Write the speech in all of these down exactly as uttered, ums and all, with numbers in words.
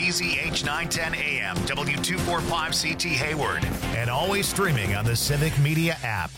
B Z H nine ten A M, W two forty-five C T Hayward, and always streaming on the Civic Media app.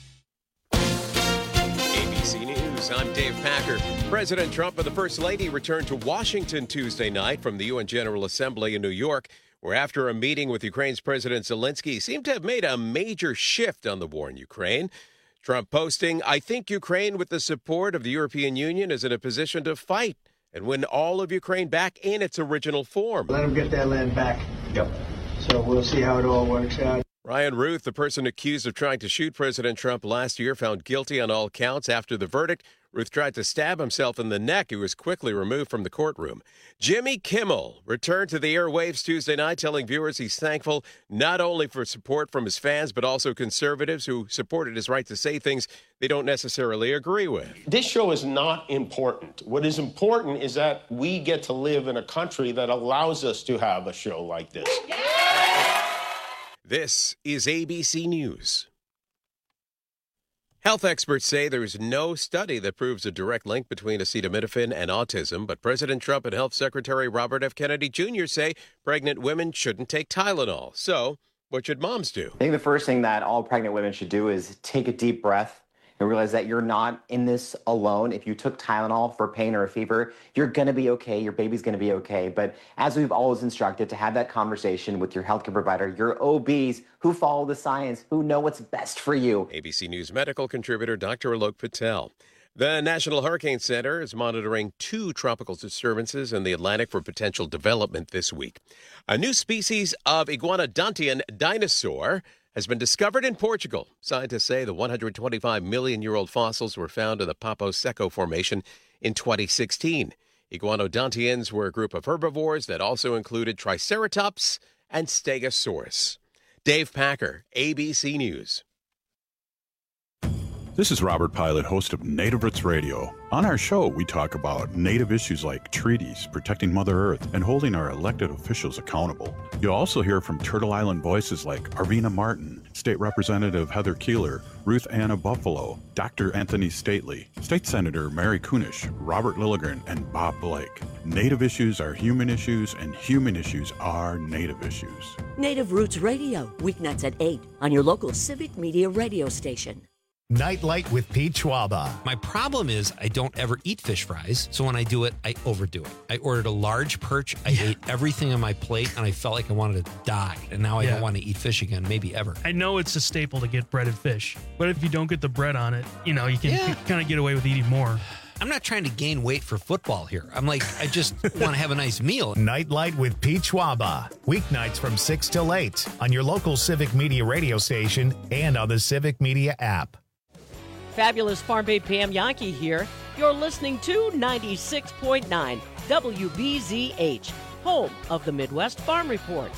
A B C News, I'm Dave Packer. President Trump and the First Lady returned to Washington Tuesday night from the U N General Assembly in New York, where after a meeting with Ukraine's President Zelensky seemed to have made a major shift on the war in Ukraine. Trump posting, "I think Ukraine, with the support of the European Union, is in a position to fight and win all of Ukraine back in its original form." Let them get that land back. Yep. So we'll see how it all works out. Ryan Ruth, the person accused of trying to shoot President Trump last year, found guilty on all counts. After the verdict, Ruth tried to stab himself in the neck. He was quickly removed from the courtroom. Jimmy Kimmel returned to the airwaves Tuesday night, telling viewers he's thankful not only for support from his fans, but also conservatives who supported his right to say things they don't necessarily agree with. This show is not important. What is important is that we get to live in a country that allows us to have a show like this. This is A B C News. Health experts say there is no study that proves a direct link between acetaminophen and autism, but President Trump and Health Secretary Robert F. Kennedy Junior say pregnant women shouldn't take Tylenol. So, what should moms do? I think the first thing that all pregnant women should do is take a deep breath and realize that you're not in this alone. If you took Tylenol for pain or a fever, you're going to be okay. Your baby's going to be okay. But as we've always instructed, to have that conversation with your healthcare provider, your O Bs who follow the science, who know what's best for you. A B C News medical contributor Doctor Alok Patel. The National Hurricane Center is monitoring two tropical disturbances in the Atlantic for potential development this week. A new species of iguanodontian dinosaur has been discovered in Portugal. Scientists say the one hundred twenty-five million year old fossils were found in the Papo Seco Formation in twenty sixteen. Iguanodontians were a group of herbivores that also included Triceratops and Stegosaurus. Dave Packer, A B C News. This is Robert Pilot, host of Native Roots Radio. On our show, we talk about Native issues like treaties, protecting Mother Earth, and holding our elected officials accountable. You'll also hear from Turtle Island voices like Arvina Martin, State Representative Heather Keeler, Ruth Anna Buffalo, Doctor Anthony Stately, State Senator Mary Kunish, Robert Lilligren, and Bob Blake. Native issues are human issues, and human issues are Native issues. Native Roots Radio, weeknights at eight on your local Civic Media radio station. Nightlight with Pete Schwaba. My problem is I don't ever eat fish fries, so when I do it, I overdo it. I ordered a large perch, I yeah. ate everything on my plate, and I felt like I wanted to die. And now I yeah. don't want to eat fish again, maybe ever. I know it's a staple to get breaded fish, but if you don't get the bread on it, you know, you can yeah. kind of get away with eating more. I'm not trying to gain weight for football here. I'm like, I just want to have a nice meal. Nightlight with Pete Schwaba. Weeknights from six till eight on your local Civic Media radio station and on the Civic Media app. Fabulous Farm Babe Pam Yankee here. You're listening to ninety-six point nine W B Z H, home of the Midwest Farm Report.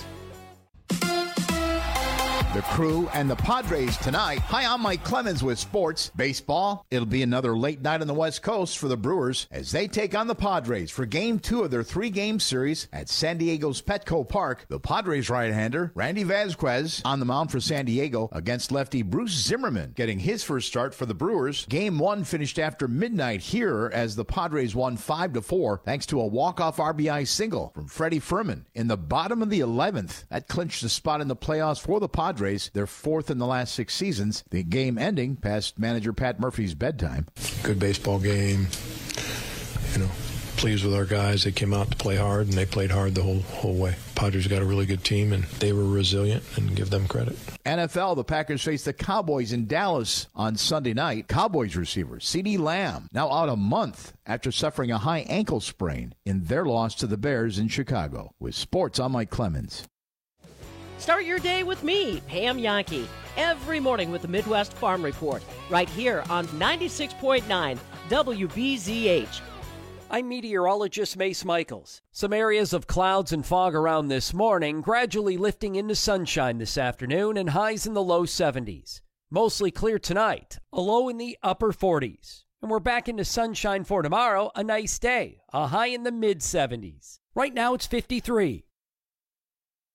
The Crew and the Padres tonight. Hi, I'm Mike Clemens with sports. Baseball, it'll be another late night on the West Coast for the Brewers as they take on the Padres for game two of their three-game series at San Diego's Petco Park. The Padres right-hander, Randy Vasquez, on the mound for San Diego against lefty Bruce Zimmerman, getting his first start for the Brewers. Game one finished after midnight here as the Padres won five to four thanks to a walk-off R B I single from Freddie Furman in the bottom of the eleventh. That clinched the spot in the playoffs for the Padres. They're fourth in the last six seasons. The game ending past manager Pat Murphy's bedtime. Good baseball game. You know, pleased with our guys. They came out to play hard, and they played hard the whole whole way. Padres got a really good team, and they were resilient, and give them credit. N F L, the Packers face the Cowboys in Dallas on Sunday night. Cowboys receiver CeeDee Lamb now out a month after suffering a high ankle sprain in their loss to the Bears in Chicago. With sports, I'm Mike Clemens. Start your day with me, Pam Yankee, every morning with the Midwest Farm Report, right here on ninety-six point nine W B Z H. I'm meteorologist Mace Michaels. Some areas of clouds and fog around this morning, gradually lifting into sunshine this afternoon and highs in the low seventies. Mostly clear tonight, a low in the upper forties. And we're back into sunshine for tomorrow, a nice day, a high in the mid seventies. Right now it's fifty-three.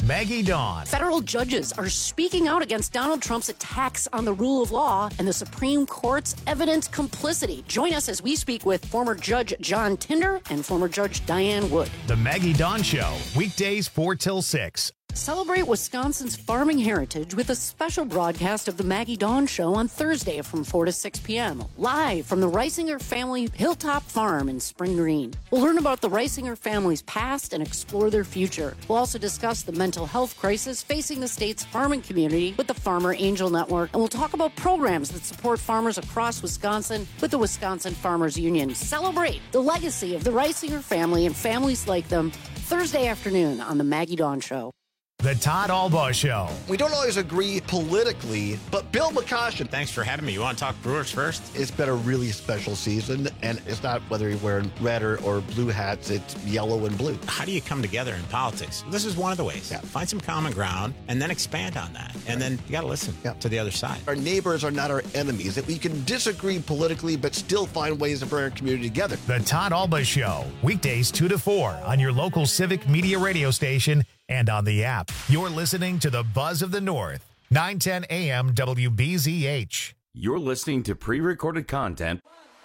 Maggie Dawn. Federal judges are speaking out against Donald Trump's attacks on the rule of law and the Supreme Court's evident complicity. Join us as we speak with former Judge John Tinder and former Judge Diane Wood. The Maggie Dawn Show, weekdays four till six. Celebrate Wisconsin's farming heritage with a special broadcast of the Maggie Dawn Show on Thursday from four to six p.m. live from the Reisinger family Hilltop Farm in Spring Green. We'll learn about the Reisinger family's past and explore their future. We'll also discuss the mental health crisis facing the state's farming community with the Farmer Angel Network, and we'll talk about programs that support farmers across Wisconsin with the Wisconsin Farmers Union. Celebrate the legacy of the Reisinger family and families like them Thursday afternoon on the Maggie Dawn Show. The Todd Albaugh Show. We don't always agree politically, but Bill McCoshen. Thanks for having me. You want to talk Brewers first? It's been a really special season, and it's not whether you're wearing red or, or blue hats, it's yellow and blue. How do you come together in politics? This is one of the ways. Yeah. Find some common ground and then expand on that. And right. then you got to listen yeah. to the other side. Our neighbors are not our enemies. That we can disagree politically, but still find ways to bring our community together. The Todd Albaugh Show, weekdays two to four on your local Civic Media radio station and on the app. You're listening to the Buzz of the North, nine ten a.m. W B Z H. You're listening to pre-recorded content.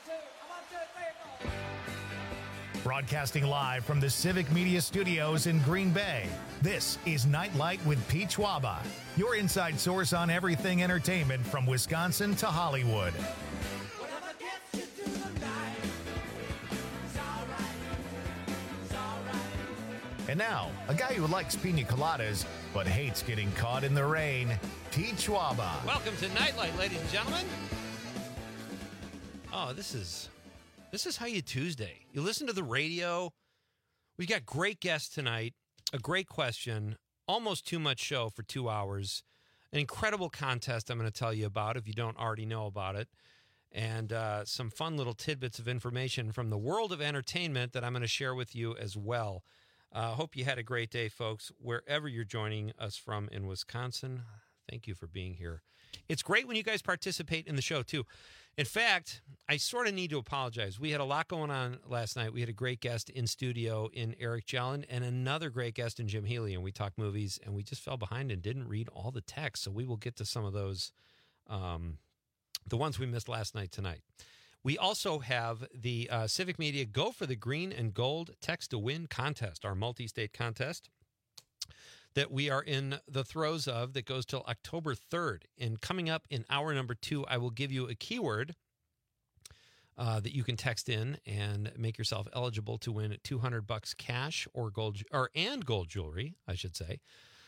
Broadcasting live from the Civic Media Studios in Green Bay, this is Nightlight with Pete Schwaba, your inside source on everything entertainment from Wisconsin to Hollywood. And now, a guy who likes pina coladas but hates getting caught in the rain, Pete Schwaba. Welcome to Nightlight, ladies and gentlemen. Oh, this is this is how you Tuesday. You listen to the radio. We've got great guests tonight, a great question, almost too much show for two hours, an incredible contest I'm going to tell you about if you don't already know about it, and uh, some fun little tidbits of information from the world of entertainment that I'm going to share with you as well. I uh, hope you had a great day, folks, wherever you're joining us from in Wisconsin. Thank you for being here. It's great when you guys participate in the show, too. In fact, I sort of need to apologize. We had a lot going on last night. We had a great guest in studio in Eric Jellin and another great guest in Jim Healy, and we talked movies, and we just fell behind and didn't read all the text, so we will get to some of those, um, the ones we missed last night tonight. We also have the uh, Civic Media Go for the Green and Gold Text to Win contest, our multi-state contest that we are in the throes of that goes till October third. And coming up in hour number two, I will give you a keyword uh, that you can text in and make yourself eligible to win two hundred bucks cash or gold or and gold jewelry, I should say,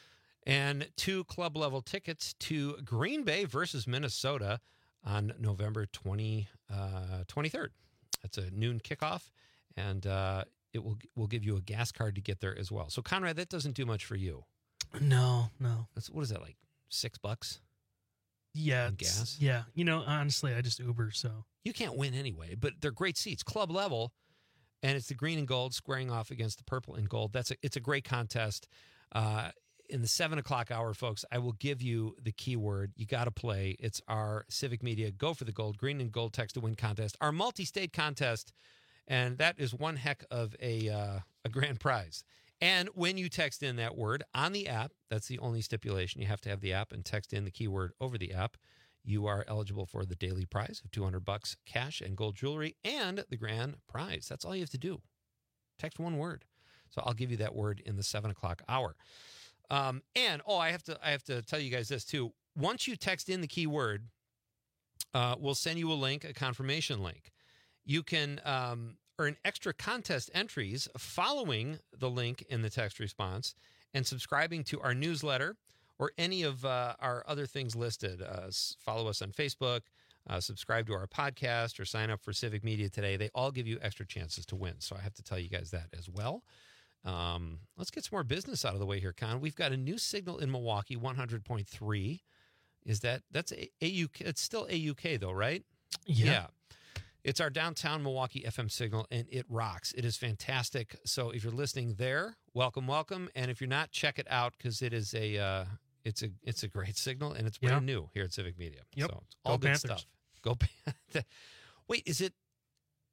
and two club level tickets to Green Bay versus Minnesota on November twentieth, uh, twenty-third. That's a noon kickoff, and uh, it will will give you a gas card to get there as well. So, Conrad, that doesn't do much for you. No, no. That's, what is that, like six bucks? Yeah. Gas? Yeah. You know, honestly, I just Uber, so. You can't win anyway, but they're great seats, club level, and it's the green and gold squaring off against the purple and gold. That's a, it's a great contest. Uh In the seven o'clock hour, folks, I will give you the keyword. You got to play. It's our Civic Media Go for the Gold, Green and Gold Text to Win contest, our multi-state contest, and that is one heck of a uh, a grand prize. And when you text in that word on the app, that's the only stipulation. You have to have the app and text in the keyword over the app. You are eligible for the daily prize of two hundred bucks cash and gold jewelry and the grand prize. That's all you have to do. Text one word. So I'll give you that word in the seven o'clock hour. Um, and, oh, I have to I have to tell you guys this, too. Once you text in the keyword, uh, we'll send you a link, a confirmation link. You can um, earn extra contest entries following the link in the text response and subscribing to our newsletter or any of uh, our other things listed. Uh, follow us on Facebook, uh, subscribe to our podcast, or sign up for Civic Media Today. They all give you extra chances to win. So I have to tell you guys that as well. Um, let's get some more business out of the way here, Con. We've got a new signal in Milwaukee, one hundred point three. Is that, that's A U K, it's still A U K though, right? Yeah. yeah. It's our downtown Milwaukee F M signal, and it rocks. It is fantastic. So if you're listening there, welcome, welcome. And if you're not, check it out because it is a, uh, it's a, it's a great signal, and it's brand yep. new here at Civic Media. Yep. So it's all Go good Panthers. stuff. Go Panthers. Wait, is it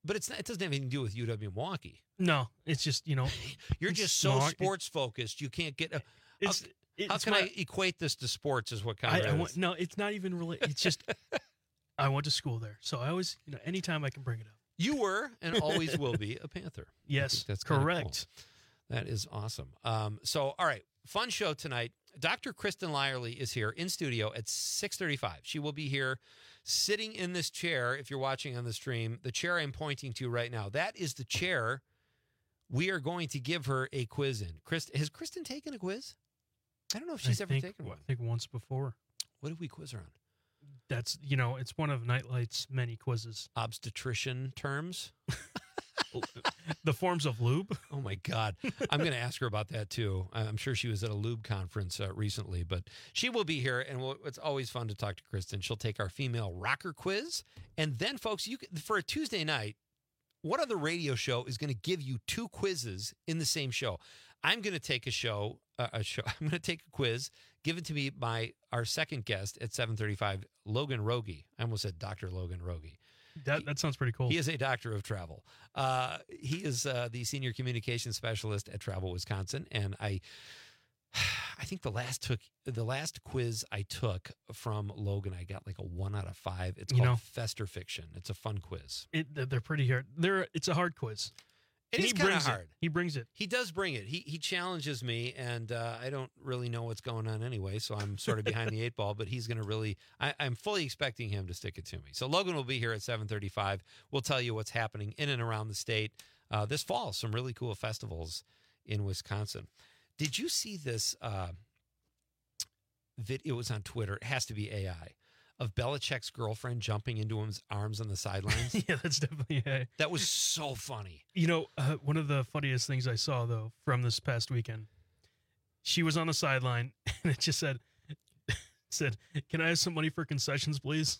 But it's not, it doesn't have anything to do with U W Milwaukee. No, it's just, you know. You're just so smart. sports focused. You can't get. A, It's, how, it's how can my, I equate this to sports? Is what I, Conrad I is. want, no, it's not even really. It's just I went to school there, so I always, you know, anytime I can bring it up. You were and always will be a Panther. Yes, that's kinda correct. Cool. That is awesome. Um, so, all right, fun show tonight. Doctor Kristen Lyerly is here in studio at six thirty-five. She will be here sitting in this chair, if you're watching on the stream, the chair I'm pointing to right now. That is the chair we are going to give her a quiz in. Kristen, has Kristen taken a quiz? I don't know if she's I ever think, taken one. I think once before. What did we quiz her on? That's, you know, it's one of Nightlight's many quizzes. Obstetrician terms? The forms of lube? Oh, my God. I'm going to ask her about that, too. I'm sure she was at a lube conference uh, recently, but she will be here, and we'll, it's always fun to talk to Kristen. She'll take our female rocker quiz. And then, folks, you can, for a Tuesday night, what other radio show is going to give you two quizzes in the same show? I'm going to take a show, uh, a show. I'm going to take a quiz given to me by our second guest at seven thirty-five, Logan Rogie. I almost said Doctor Logan Rogie. That that sounds pretty cool. He is a doctor of travel. Uh, he is uh, the senior communications specialist at Travel Wisconsin, and I, I think the last took the last quiz I took from Logan, I got like a one out of five. It's You called know- Fester Fiction. It's a fun quiz. It, they're pretty hard. They're it's a hard quiz. It And is he kind of brings it. hard. He brings it. He does bring it. He he challenges me, and uh, I don't really know what's going on anyway, so I'm sort of behind the eight ball. But he's going to really. I, I'm fully expecting him to stick it to me. So Logan will be here at seven thirty-five. We'll tell you what's happening in and around the state uh, this fall. Some really cool festivals in Wisconsin. Did you see this? Uh, vid- it was on Twitter. It has to be A I. Of Belichick's girlfriend jumping into his arms on the sidelines. Yeah, that's definitely a. That was so funny. You know, uh, one of the funniest things I saw though from this past weekend, she was on the sideline and it just said, "said Can I have some money for concessions, please?"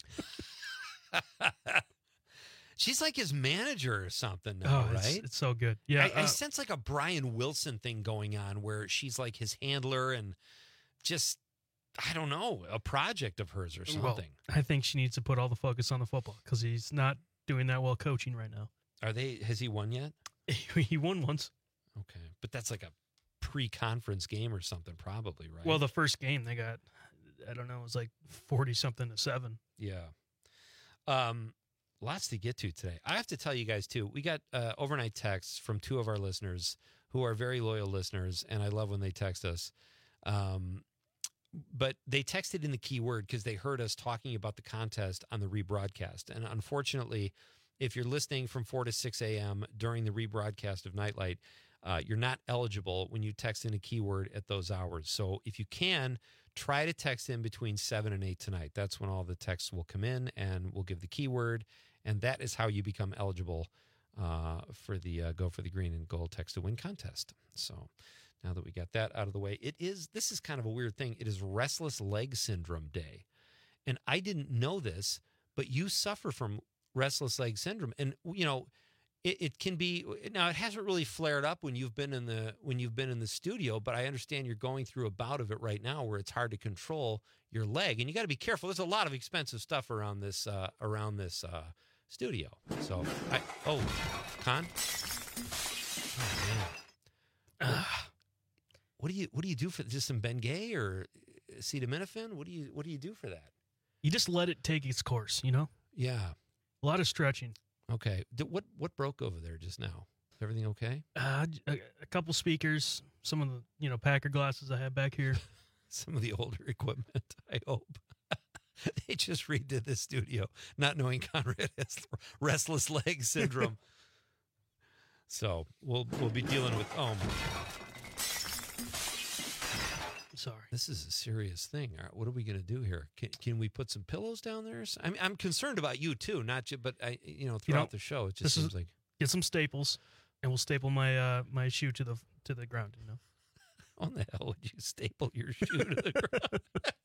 She's like his manager or something now, Oh, it's, right? it's so good. Yeah, I, I uh, sense like a Brian Wilson thing going on where she's like his handler and just, I don't know, a project of hers or well, something. I think she needs to put all the focus on the football because he's not doing that well coaching right now. Are they? Has he won yet? He won once. Okay, but that's like a pre-conference game or something, probably, right? Well, the first game they got, I don't know, it was like forty something to seven. Yeah. Um, lots to get to today. I have to tell you guys too. We got uh, overnight texts from two of our listeners who are very loyal listeners, and I love when they text us. Um, but they texted in the keyword because they heard us talking about the contest on the rebroadcast, and unfortunately, if you're listening from four to six a.m. during the rebroadcast of Nightlight, uh, you're not eligible when you text in a keyword at those hours. So if you can, try to text in between seven and eight tonight. That's when all the texts will come in, and we'll give the keyword, and that is how you become eligible uh, for the uh, Go for the Green and Gold Text to Win contest. So now that we got that out of the way, it is this is kind of a weird thing. It is Restless Leg Syndrome Day, and I didn't know this, but you suffer from restless leg syndrome, and you know it, it can be now. It hasn't really flared up when you've been in the when you've been in the studio, but I understand you're going through a bout of it right now, where it's hard to control your leg, and you got to be careful. There's a lot of expensive stuff around this uh, around this uh, studio. So, I oh, Con, oh man, uh, what do you what do you do for just some Bengay or acetaminophen? What do you what do you do for that? You just let it take its course, you know. Yeah. A lot of stretching. Okay. D- What what broke over there just now? Is everything okay? Uh, a, a couple speakers, some of the you know Packer glasses I have back here. Some of the older equipment, I hope. They just redid the studio, not knowing Conrad has restless leg syndrome. So we'll we'll be dealing with. Oh my God. Sorry. This is a serious thing. All right, what are we going to do here? Can, can we put some pillows down there? I mean, I'm concerned about you too, not just, but I, you know, throughout You know, the show, it just this seems is- like. Get some staples, and we'll staple my uh, my shoe to the to the ground. You know. How the hell would you staple your shoe to the ground?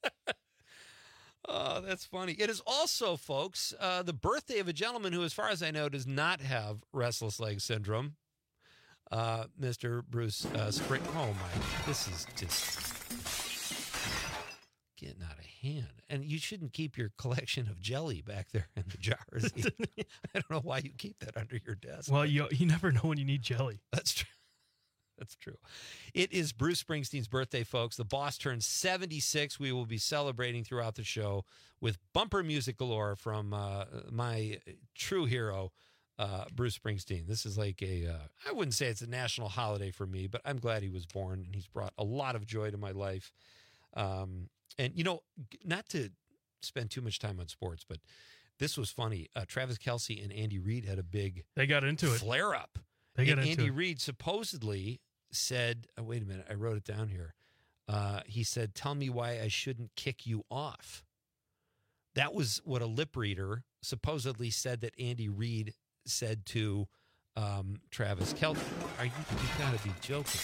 Oh, that's funny. It is also, folks, uh, the birthday of a gentleman who, as far as I know, does not have restless leg syndrome. Uh, Mister Bruce uh, Spring. Oh my! This is just getting out of hand. and you shouldn't keep your collection of jelly back there in the jars. I don't know why you keep that under your desk. Well, you you never know when you need jelly. That's true. That's true. It is Bruce Springsteen's birthday, folks. The boss turns seventy-six. We will be celebrating throughout the show with bumper music galore from uh, my true hero, uh, Bruce Springsteen. This is like a, uh, I wouldn't say it's a national holiday for me, but I'm glad he was born, and he's brought a lot of joy to my life. Um, and, you know, not to spend too much time on sports, but this was funny. Uh, Travis Kelce and Andy Reid had a big They got into it. flare-up. They got and into Andy it. Reid supposedly said, oh, wait a minute, I wrote it down here. Uh, he said, tell me why I shouldn't kick you off. That was what a lip reader supposedly said that Andy Reid said to um, Travis Kelce. Are you, you gotta be joking.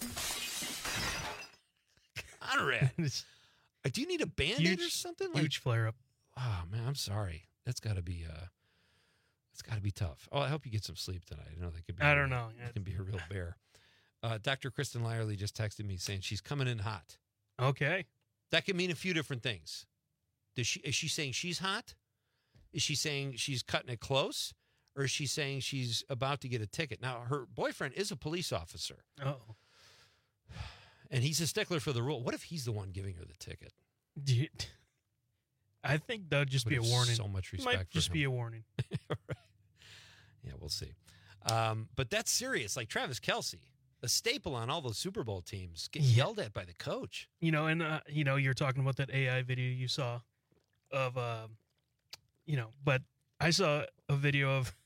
Conrad, uh, do you need a Band-Aid Huge- or something? Huge flare up. Oh man, I'm sorry. That's gotta be uh that's gotta be tough. Oh, I hope you get some sleep tonight. I know that could be I a don't real- know. It can be a real bear. Uh, Doctor Kristen Lyerly just texted me saying she's coming in hot. Okay. That could mean a few different things. Does she is she saying she's hot? Is she saying she's cutting it close? Or is she saying she's about to get a ticket? Now, her boyfriend is a police officer. Oh. And he's a stickler for the rule. What if he's the one giving her the ticket? Do you- I think that'd just Would be a have warning. so much Might respect for just him. be a warning. Right. Yeah, we'll see. Um, but that's serious. Like Travis Kelce, a staple on all those Super Bowl teams, getting yelled at by the coach. You know, and uh, you know, you're talking about that A I video you saw of, uh, you know, but I saw a video of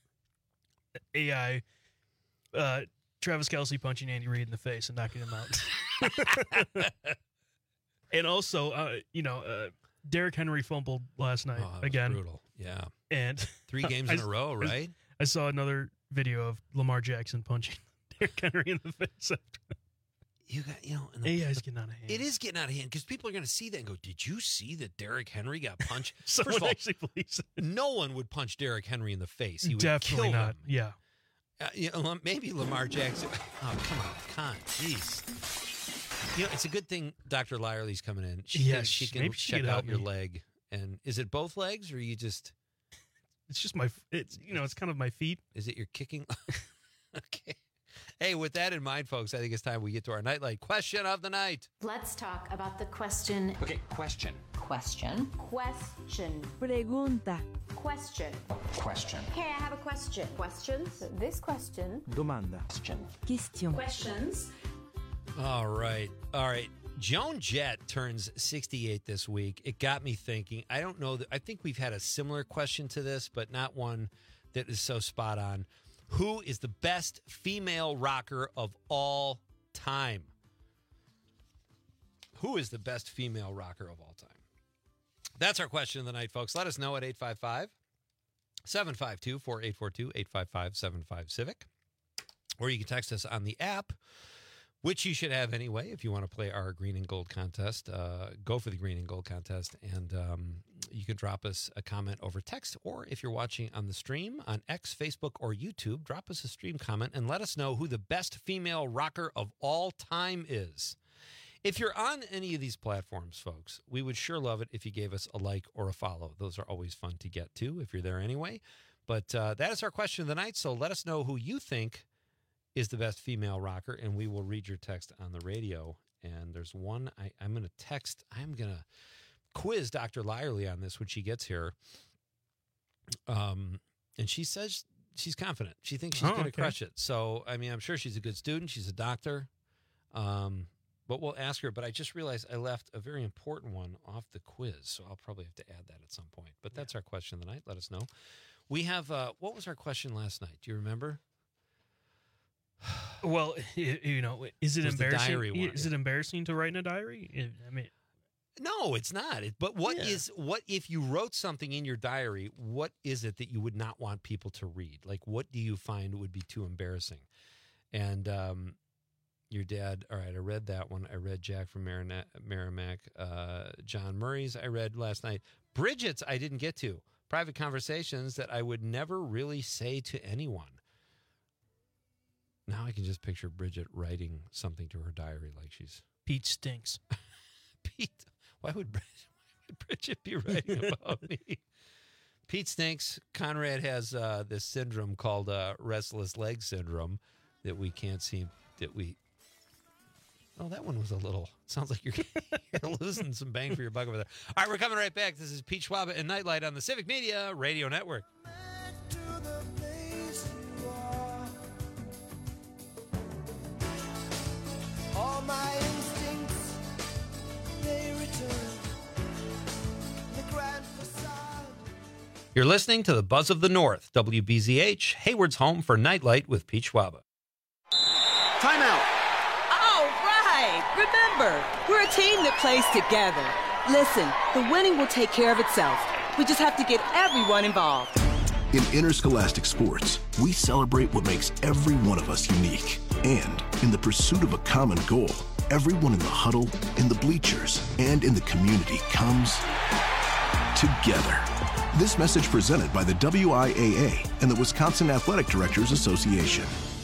A I, uh, Travis Kelce punching Andy Reid in the face and knocking him out. And also, uh, you know, uh, Derrick Henry fumbled last night Oh, that was again. brutal. Yeah. And Three games in I- a row, I- right? I saw another video of Lamar Jackson punching Derrick Henry in the face. You got, you know, and the, A I's getting out of hand. it is getting out of hand because people are going to see that and go, "Did you see that Derrick Henry got punched?" Someone First of all, actually believes it. no one would punch Derrick Henry in the face. He would Definitely kill not. him. Yeah. Uh, you know, maybe Lamar Jackson. Oh, come on, con, jeez. You know, it's a good thing Doctor Lyerly's coming in. She Yes, can, she can maybe she check could out help your me. leg. And is it both legs, or you just? It's just my. It's you know. It's kind of my feet. Is it your kicking? Okay. Hey, with that in mind, folks, I think it's time we get to our nightlight question of the night. Let's talk about the question. Okay, question. Question. Question. Pregunta. Question. Question. Hey, I have a question. Questions? This question. Domanda. Question. Question. Questions. All right. All right. Joan Jett turns sixty-eight this week. It got me thinking. I don't know. That, I think we've had a similar question to this, but not one that is so spot on. Who is the best female rocker of all time? Who is the best female rocker of all time? That's our question of the night, folks. Let us know at eight five five, seven five two, four eight four two, eight five five, seven five Civic. Or you can text us on the app, which you should have anyway if you want to play our green and gold contest. Uh, go for the green and gold contest, and um, you can drop us a comment over text, or if you're watching on the stream on X, Facebook, or YouTube, drop us a stream comment and let us know who the best female rocker of all time is. If you're on any of these platforms, folks, we would sure love it if you gave us a like or a follow. Those are always fun to get to if you're there anyway. But uh, that is our question of the night, so let us know who you think is the best female rocker, and we will read your text on the radio. And there's one I, I'm going to text. I'm going to quiz Doctor Lyerly on this when she gets here. Um, and she says she's confident. She thinks she's Oh, going to okay. crush it. So, I mean, I'm sure she's a good student. She's a doctor. Um, but we'll ask her. But I just realized I left a very important one off the quiz, so I'll probably have to add that at some point. But that's our question of the night. Let us know. We have, uh, what was our question last night? Do you remember? Well, y- you know, is it It was the embarrassing? diary one, Is it embarrassing to write in a diary? I- I mean, No, it's not. It, but what is Yeah. what if you wrote something in your diary? What is it that you would not want people to read? Like, what do you find would be too embarrassing? And um, your dad. All right, I read that one. I read Jack from Marina- Merrimack. Uh, John Murray's. I read last night. Bridget's. I didn't get to private conversations that I would never really say to anyone. Now I can just picture Bridget writing something to her diary like she's Pete stinks. Pete. Why would Bridget, Bridget be writing about me. Pete stinks. Conrad has uh, this syndrome called uh, restless leg syndrome that we can't seem that we. Oh, that one was a little. Sounds like you're, you're losing some bang for your buck over there. All right, we're coming right back. This is Pete Schwaba and Nightlight on the Civic Media Radio Network. All my instincts, they return. The grand facade. You're listening to the Buzz of the North, W B Z H, Hayward's home for Nightlight with Pete Schwaba. Timeout. All right. Remember, we're a team that plays together. Listen, the winning will take care of itself. We just have to get everyone involved. In interscholastic sports, we celebrate what makes every one of us unique. And in the pursuit of a common goal, everyone in the huddle, in the bleachers, and in the community comes together. This message presented by the W I A A and the Wisconsin Athletic Directors Association.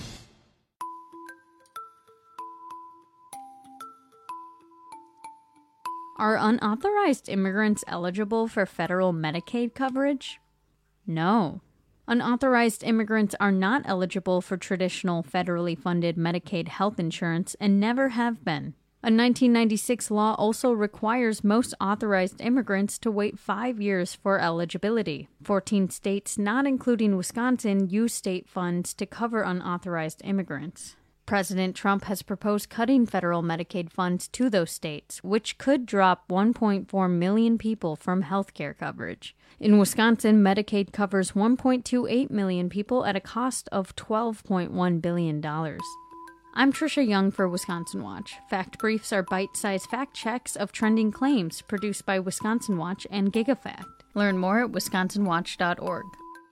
Are unauthorized immigrants eligible for federal Medicaid coverage? No. Unauthorized immigrants are not eligible for traditional federally funded Medicaid health insurance and never have been. A nineteen ninety-six law also requires most authorized immigrants to wait five years for eligibility. fourteen states, not including Wisconsin, use state funds to cover unauthorized immigrants. President Trump has proposed cutting federal Medicaid funds to those states, which could drop one point four million people from health care coverage. In Wisconsin, Medicaid covers one point two eight million people at a cost of twelve point one billion dollars. I'm Trisha Young for Wisconsin Watch. Fact Briefs are bite-sized fact checks of trending claims produced by Wisconsin Watch and GigaFact. Learn more at wisconsin watch dot org.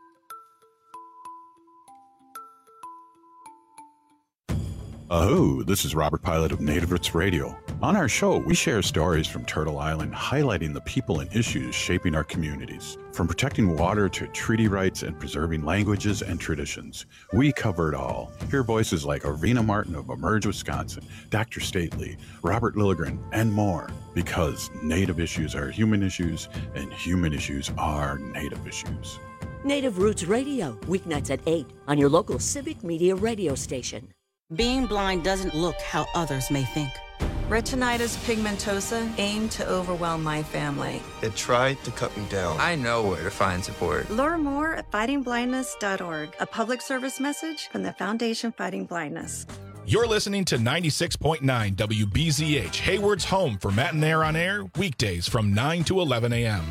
Oh, this is Robert Pilot of Native Roots Radio. On our show, we share stories from Turtle Island highlighting the people and issues shaping our communities. From protecting water to treaty rights and preserving languages and traditions, we cover it all. Hear voices like Arvina Martin of Emerge Wisconsin, Doctor Stately, Robert Lilligren, and more. Because Native issues are human issues, and human issues are Native issues. Native Roots Radio, weeknights at eight on your local Civic Media radio station. Being blind doesn't look how others may think. Retinitis pigmentosa aimed to overwhelm my family. It tried to cut me down. I know where to find support. Learn more at fighting blindness dot org, a public service message from the Foundation Fighting Blindness. You're listening to ninety-six point nine W B Z H, Hayward's home for Matt and Air on Air, weekdays from nine to eleven a.m.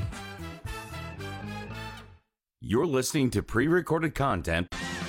You're listening to pre-recorded content.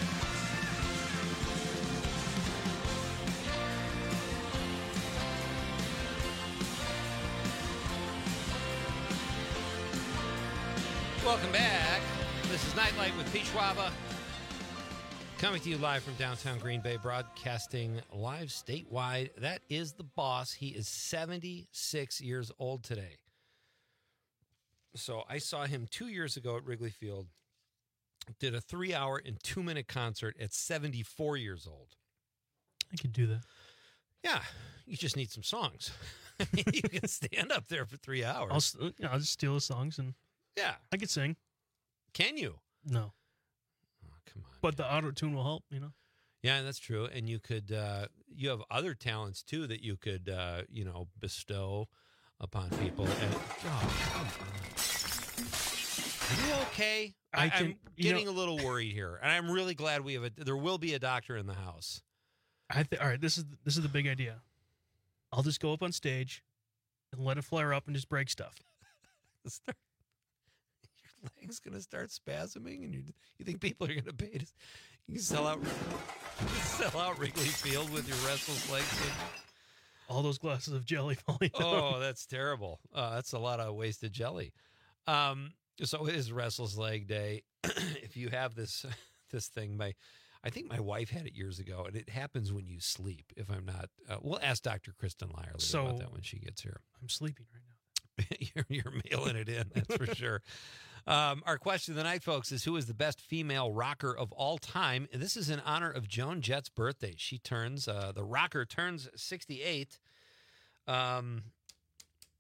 Welcome back. This is Nightlight with Pete Schwaba. Coming to you live from downtown Green Bay, broadcasting live statewide. That is the boss. He is seventy-six years old today. So I saw him two years ago at Wrigley Field. Did a three-hour and two-minute concert at seventy-four years old. I could do that. Yeah, you just need some songs. You can stand up there for three hours. I'll, you know, I'll just steal the songs and yeah, I could sing. Can you? No. Oh, come on. But the auto tune will help, you know. Yeah, that's true. And you could, uh, you have other talents too that you could, uh, you know, bestow upon people. And oh, come on. Are you okay? I, I can, I'm you getting know, a little worried here, and I'm really glad we have a. There will be a doctor in the house. I th- all right. This is this is the big idea. I'll just go up on stage and let it flare up and just break stuff. Start, your leg's gonna start spasming, and you you think people are gonna pay to you can sell out sell out Wrigley Field with your restless legs? All those glasses of jelly falling down. Oh, that's terrible. Uh, that's a lot of wasted jelly. Um, so it is Restless Leg Day. If you have this this thing, my I think my wife had it years ago, and it happens when you sleep. If I'm not, uh, we'll ask Doctor Kristen Lyerly so, about that when she gets here. I'm sleeping right now. you're, you're mailing it in, that's for sure. Um, our question of the night, folks, is who is the best female rocker of all time? And this is in honor of Joan Jett's birthday. She turns, uh, the rocker turns sixty-eight. Um,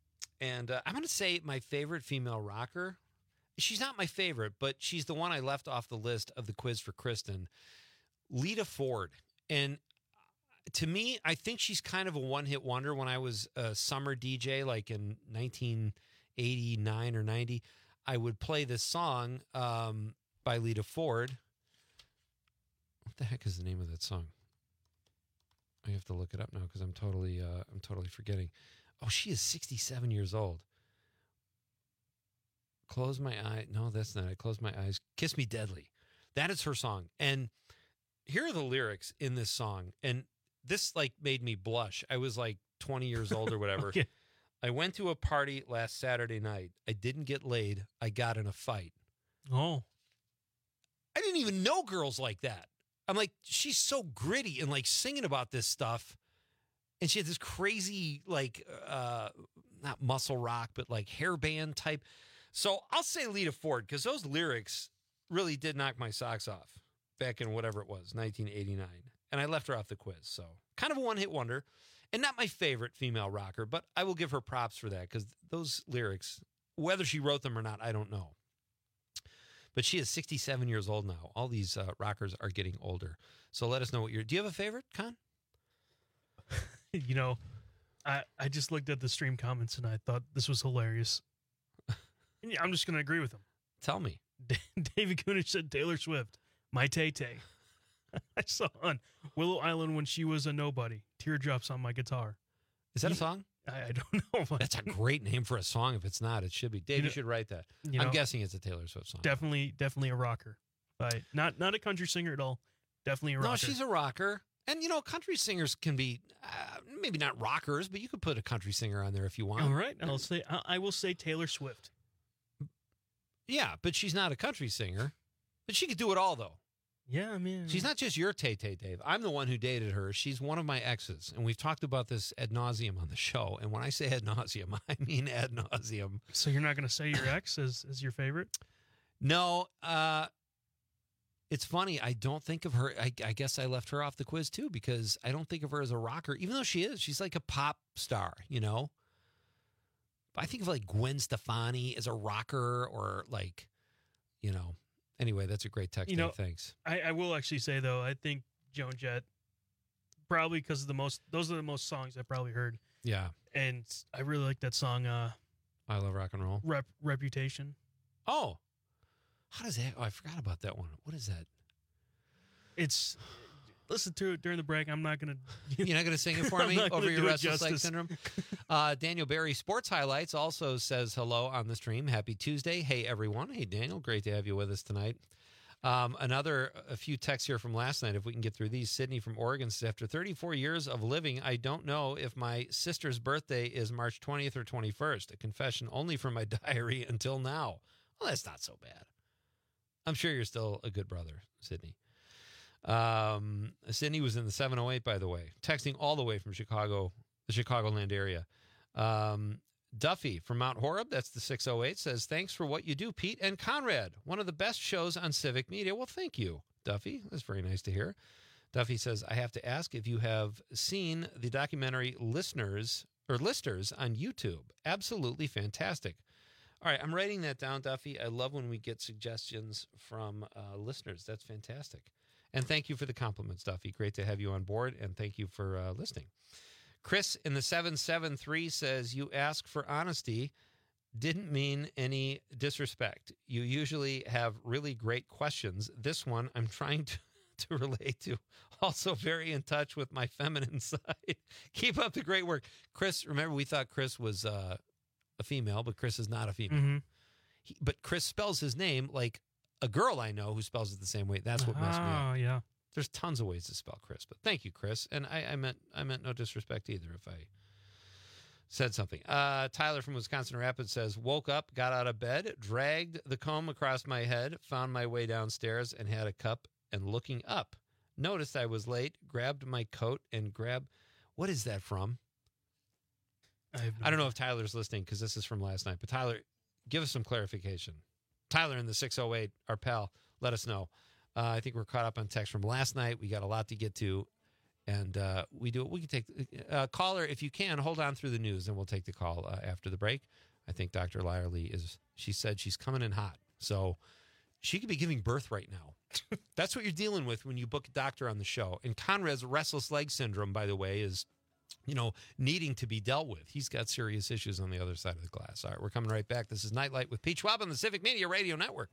And uh, I'm going to say my favorite female rocker. She's not my favorite, but she's the one I left off the list of the quiz for Kristen. Lita Ford. And to me, I think she's kind of a one-hit wonder. When I was a summer D J, like in nineteen eighty-nine or ninety, I would play this song um, by Lita Ford. What the heck is the name of that song? I have to look it up now because I'm totally, uh, I'm totally forgetting. Oh, she is sixty-seven years old. Close my eye. No, that's not it. Close my eyes. Kiss Me Deadly. That is her song. And here are the lyrics in this song. And this like made me blush. I was like twenty years old or whatever. Okay. I went to a party last Saturday night. I didn't get laid. I got in a fight. Oh. I didn't even know girls like that. I'm like, she's so gritty and like singing about this stuff. And she had this crazy, like, uh, not muscle rock, but like hairband type. So I'll say Lita Ford because those lyrics really did knock my socks off back in whatever it was, nineteen eighty-nine. And I left her off the quiz. So kind of a one-hit wonder and not my favorite female rocker, but I will give her props for that because those lyrics, whether she wrote them or not, I don't know. But she is sixty-seven years old now. All these uh, rockers are getting older. So let us know what you're... Do you have a favorite, Con? You know, I, I just looked at the stream comments and I thought this was hilarious. And yeah, I'm just going to agree with him. Tell me. D- David Kunich said Taylor Swift, my Tay-Tay. I saw on Willow Island when she was a nobody. Teardrops on my guitar. Is that a song? I, I don't know. That's a great name for a song. If it's not, it should be. Dave, you, know, you should write that. You I'm know, guessing it's a Taylor Swift song. Definitely, definitely a rocker. But not not a country singer at all. Definitely a rocker. No, she's a rocker. And, you know, country singers can be, uh, maybe not rockers, but you could put a country singer on there if you want. All right. I'll say, I, I will say Taylor Swift. Yeah, but she's not a country singer. But she could do it all, though. Yeah, I mean. She's not just your Tay-Tay, Dave. I'm the one who dated her. She's one of my exes. And we've talked about this ad nauseum on the show. And when I say ad nauseum, I mean ad nauseum. So you're not going to say your ex is, is your favorite? No. Uh, it's funny. I don't think of her. I, I guess I left her off the quiz, too, because I don't think of her as a rocker, even though she is. She's like a pop star, you know? I think of like Gwen Stefani as a rocker or like, you know. Anyway, that's a great text. You know, thanks. I, I will actually say though, I think Joan Jett, probably because of the most, those are the most songs I probably heard. Yeah, and I really like that song. Uh, I Love Rock and Roll. Rep, Reputation. Oh, how does that? Oh, I forgot about that one. What is that? It's listen to it during the break. I'm not gonna. You're not gonna sing it for me over your restless leg syndrome. Uh, Daniel Barry Sports Highlights also says hello on the stream. Happy Tuesday. Hey everyone. Hey Daniel, great to have you with us tonight. Um, another a few texts here from last night. If we can get through these. Sydney from Oregon says, after thirty-four years of living, I don't know if my sister's birthday is March twentieth or twenty-first. A confession only from my diary until now. Well, that's not so bad. I'm sure you're still a good brother, Sydney. Um, Sydney was in the seven oh eight, by the way, texting all the way from Chicago, the Chicagoland area. Um, Duffy from Mount Horeb, that's the six oh eight, says, thanks for what you do, Pete and Conrad. One of the best shows on Civic Media. Well, thank you, Duffy. That's very nice to hear. Duffy says, I have to ask if you have seen the documentary Listeners or Listers on YouTube. Absolutely fantastic. All right, I'm writing that down, Duffy. I love when we get suggestions from uh, listeners. That's fantastic. And thank you for the compliments, Duffy. Great to have you on board, and thank you for uh, listening. Chris in the seven seven three says, you ask for honesty. Didn't mean any disrespect. You usually have really great questions. This one I'm trying to, to relate to. Also very in touch with my feminine side. Keep up the great work. Chris, remember we thought Chris was uh, a female, but Chris is not a female. Mm-hmm. He, but Chris spells his name like a girl I know who spells it the same way. That's what messed me up. Oh, yeah. There's tons of ways to spell Chris, but thank you, Chris. And I, I meant I meant no disrespect either if I said something. Uh, Tyler from Wisconsin Rapids says, woke up, got out of bed, dragged the comb across my head, found my way downstairs and had a cup, and looking up, noticed I was late, grabbed my coat and grabbed, what is that from? I, have no I don't know if Tyler's listening because this is from last night, but Tyler, give us some clarification. Tyler in the six oh eight, our pal, let us know. Uh, I think we're caught up on text from last night. We got a lot to get to. And uh, we do. We can take uh, caller if you can. Hold on through the news, and we'll take the call uh, after the break. I think Doctor Lyerly is. She said she's coming in hot, so she could be giving birth right now. That's what you're dealing with when you book a doctor on the show. And Conrad's restless leg syndrome, by the way, is, you know, needing to be dealt with. He's got serious issues on the other side of the glass. All right, we're coming right back. This is Nightlight with Pete Schwab on the Civic Media Radio Network.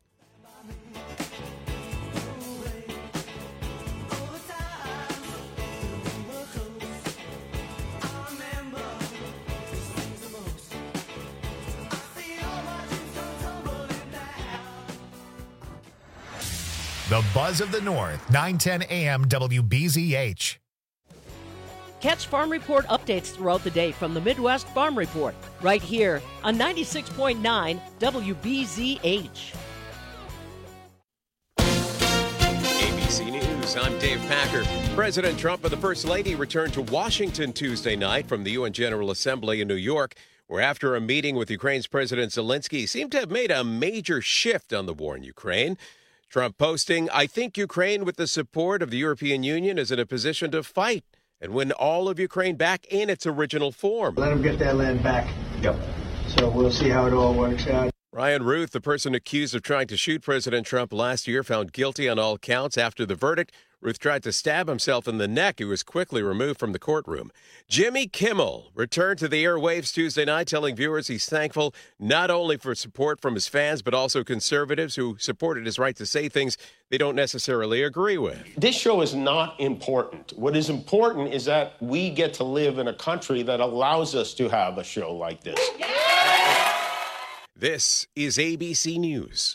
The Buzz of the North, nine ten A M W B Z H. Catch Farm Report updates throughout the day from the Midwest Farm Report, right here on ninety-six point nine W B Z H. A B C News, I'm Dave Packer. President Trump and the First Lady returned to Washington Tuesday night from the U N General Assembly in New York, where after a meeting with Ukraine's President Zelensky seemed to have made a major shift on the war in Ukraine. Trump posting, I think Ukraine, with the support of the European Union, is in a position to fight and win all of Ukraine back in its original form. Let them get that land back. Yep. So we'll see how it all works out. Ryan Ruth, the person accused of trying to shoot President Trump last year, found guilty on all counts. After the verdict, Ruth tried to stab himself in the neck. He was quickly removed from the courtroom. Jimmy Kimmel returned to the airwaves Tuesday night, telling viewers he's thankful not only for support from his fans, but also conservatives who supported his right to say things they don't necessarily agree with. This show is not important. What is important is that we get to live in a country that allows us to have a show like this. This is A B C News.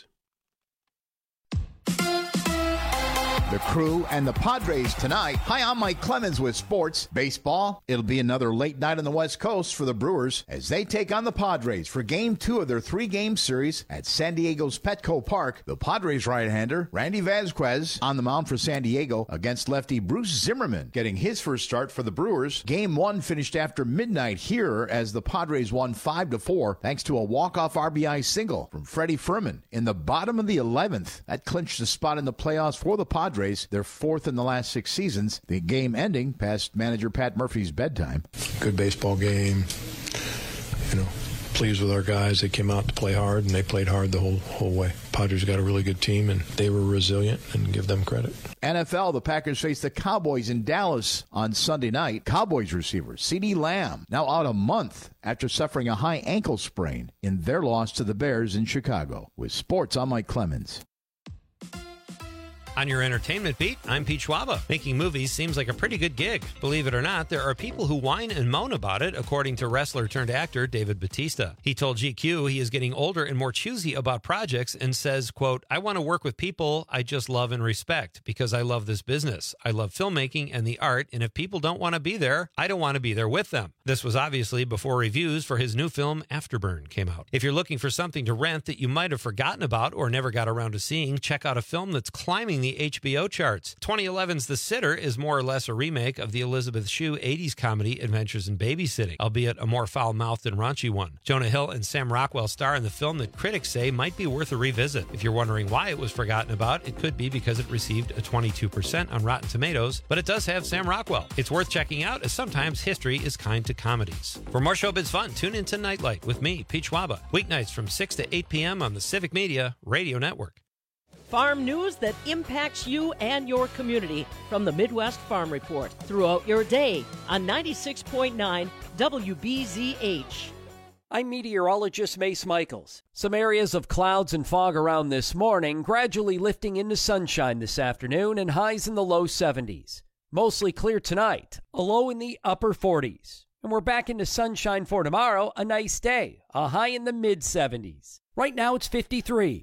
The Crew and the Padres tonight. Hi, I'm Mike Clemens with sports. Baseball, it'll be another late night on the West Coast for the Brewers as they take on the Padres for game two of their three-game series at San Diego's Petco Park. The Padres right-hander, Randy Vasquez, on the mound for San Diego against lefty Bruce Zimmerman, getting his first start for the Brewers. Game one finished after midnight here as the Padres won five to four thanks to a walk-off R B I single from Freddie Furman in the bottom of the eleventh. That clinched the spot in the playoffs for the Padres. They're fourth in the last six seasons. The game ending past manager Pat Murphy's bedtime. Good baseball game. You know, pleased with our guys. They came out to play hard, and they played hard the whole whole way. Padres got a really good team, and they were resilient, and give them credit. N F L, the Packers face the Cowboys in Dallas on Sunday night. Cowboys receiver CeeDee Lamb now out a month after suffering a high ankle sprain in their loss to the Bears in Chicago. With sports, I'm Mike Clemens. On your entertainment beat, I'm Pete Schwaba. Making movies seems like a pretty good gig. Believe it or not, there are people who whine and moan about it, according to wrestler turned actor David Batista. He told G Q he is getting older and more choosy about projects and says, quote, I want to work with people I just love and respect because I love this business. I love filmmaking and the art, and if people don't want to be there, I don't want to be there with them. This was obviously before reviews for his new film, Afterburn, came out. If you're looking for something to rent that you might have forgotten about or never got around to seeing, check out a film that's climbing the H B O charts. twenty eleven's The Sitter is more or less a remake of the Elizabeth Shue eighties comedy Adventures in Babysitting, albeit a more foul-mouthed and raunchy one. Jonah Hill and Sam Rockwell star in the film that critics say might be worth a revisit. If you're wondering why it was forgotten about, it could be because it received a twenty-two percent on Rotten Tomatoes, but it does have Sam Rockwell. It's worth checking out, as sometimes history is kind to comedies. For more showbiz fun, tune into Nightlight with me, Pete Schwaba, weeknights from six to eight p.m. on the Civic Media Radio Network. Farm news that impacts you and your community from the Midwest Farm Report throughout your day on ninety-six point nine W B Z H. I'm meteorologist Mace Michaels. Some areas of clouds and fog around this morning, gradually lifting into sunshine this afternoon and highs in the low seventies. Mostly clear tonight, a low in the upper forties. And we're back into sunshine for tomorrow, a nice day, a high in the mid seventies. Right now it's fifty-three.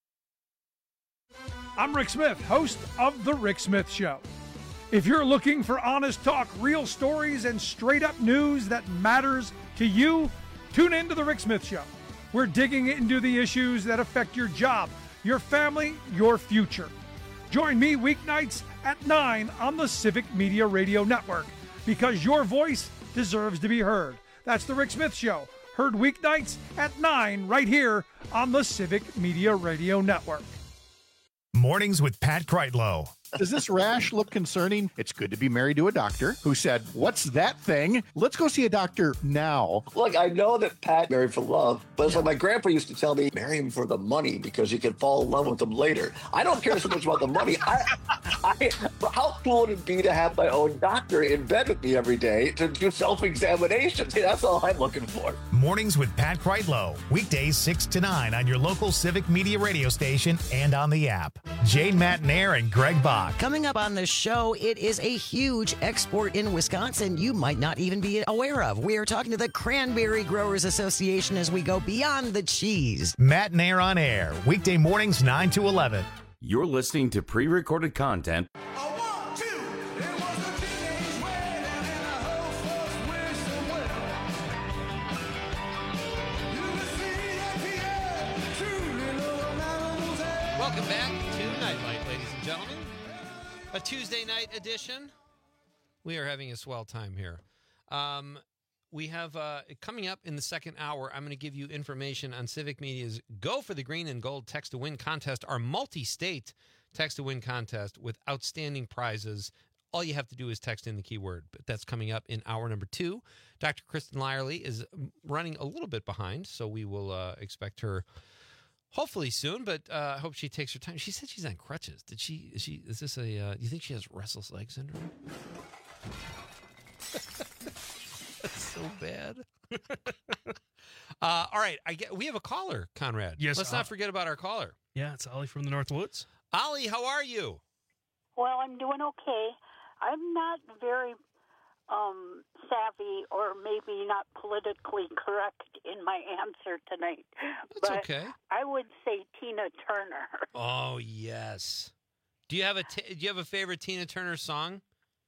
I'm Rick Smith, host of The Rick Smith Show. If you're looking for honest talk, real stories, and straight-up news that matters to you, tune in to The Rick Smith Show. We're digging into the issues that affect your job, your family, your future. Join me weeknights at nine on the Civic Media Radio Network, because your voice deserves to be heard. That's The Rick Smith Show, heard weeknights at nine right here on the Civic Media Radio Network. Mornings with Pat Kreitlow Does this rash look concerning? It's good to be married to a doctor who said, what's that thing? Let's go see a doctor now. Look, I know that Pat married for love, but it's like my grandpa used to tell me, marry him for the money because you can fall in love with him later. I don't care so much about the money. I, I, how cool would it be to have my own doctor in bed with me every day to do self-examinations? That's all I'm looking for. Mornings with Pat Kreitlow. Weekdays six to nine on your local Civic Media radio station and on the app. Jane Matnair and Greg Bach. Coming up on the show, it is a huge export in Wisconsin you might not even be aware of. We are talking to the Cranberry Growers Association as we go beyond the cheese. Matnair on air. Weekday mornings nine to eleven. You're listening to pre-recorded content. Welcome back to Nightlight, ladies and gentlemen. A Tuesday night edition. We are having a swell time here. Um, we have, uh, coming up in the second hour, I'm going to give you information on Civic Media's Go for the Green and Gold Text to Win contest, our multi-state Text to Win contest with outstanding prizes. All you have to do is text in the keyword, but that's coming up in hour number two. Doctor Kristen Lyerly is running a little bit behind, so we will uh, expect her hopefully soon, but I uh, hope she takes her time. She said she's on crutches. Did she? Is she? Is this a? Uh, do you think she has restless leg syndrome? That's so bad. uh, all right, I get. We have a caller, Conrad. Yes. Let's uh, not forget about our caller. Yeah, it's Ollie from the North Woods. Ollie, how are you? Well, I'm doing okay. I'm not very um, savvy or maybe not politically correct in my answer tonight. That's but okay. I would say Tina Turner. Oh yes. Do you have a t- Do you have a favorite Tina Turner song?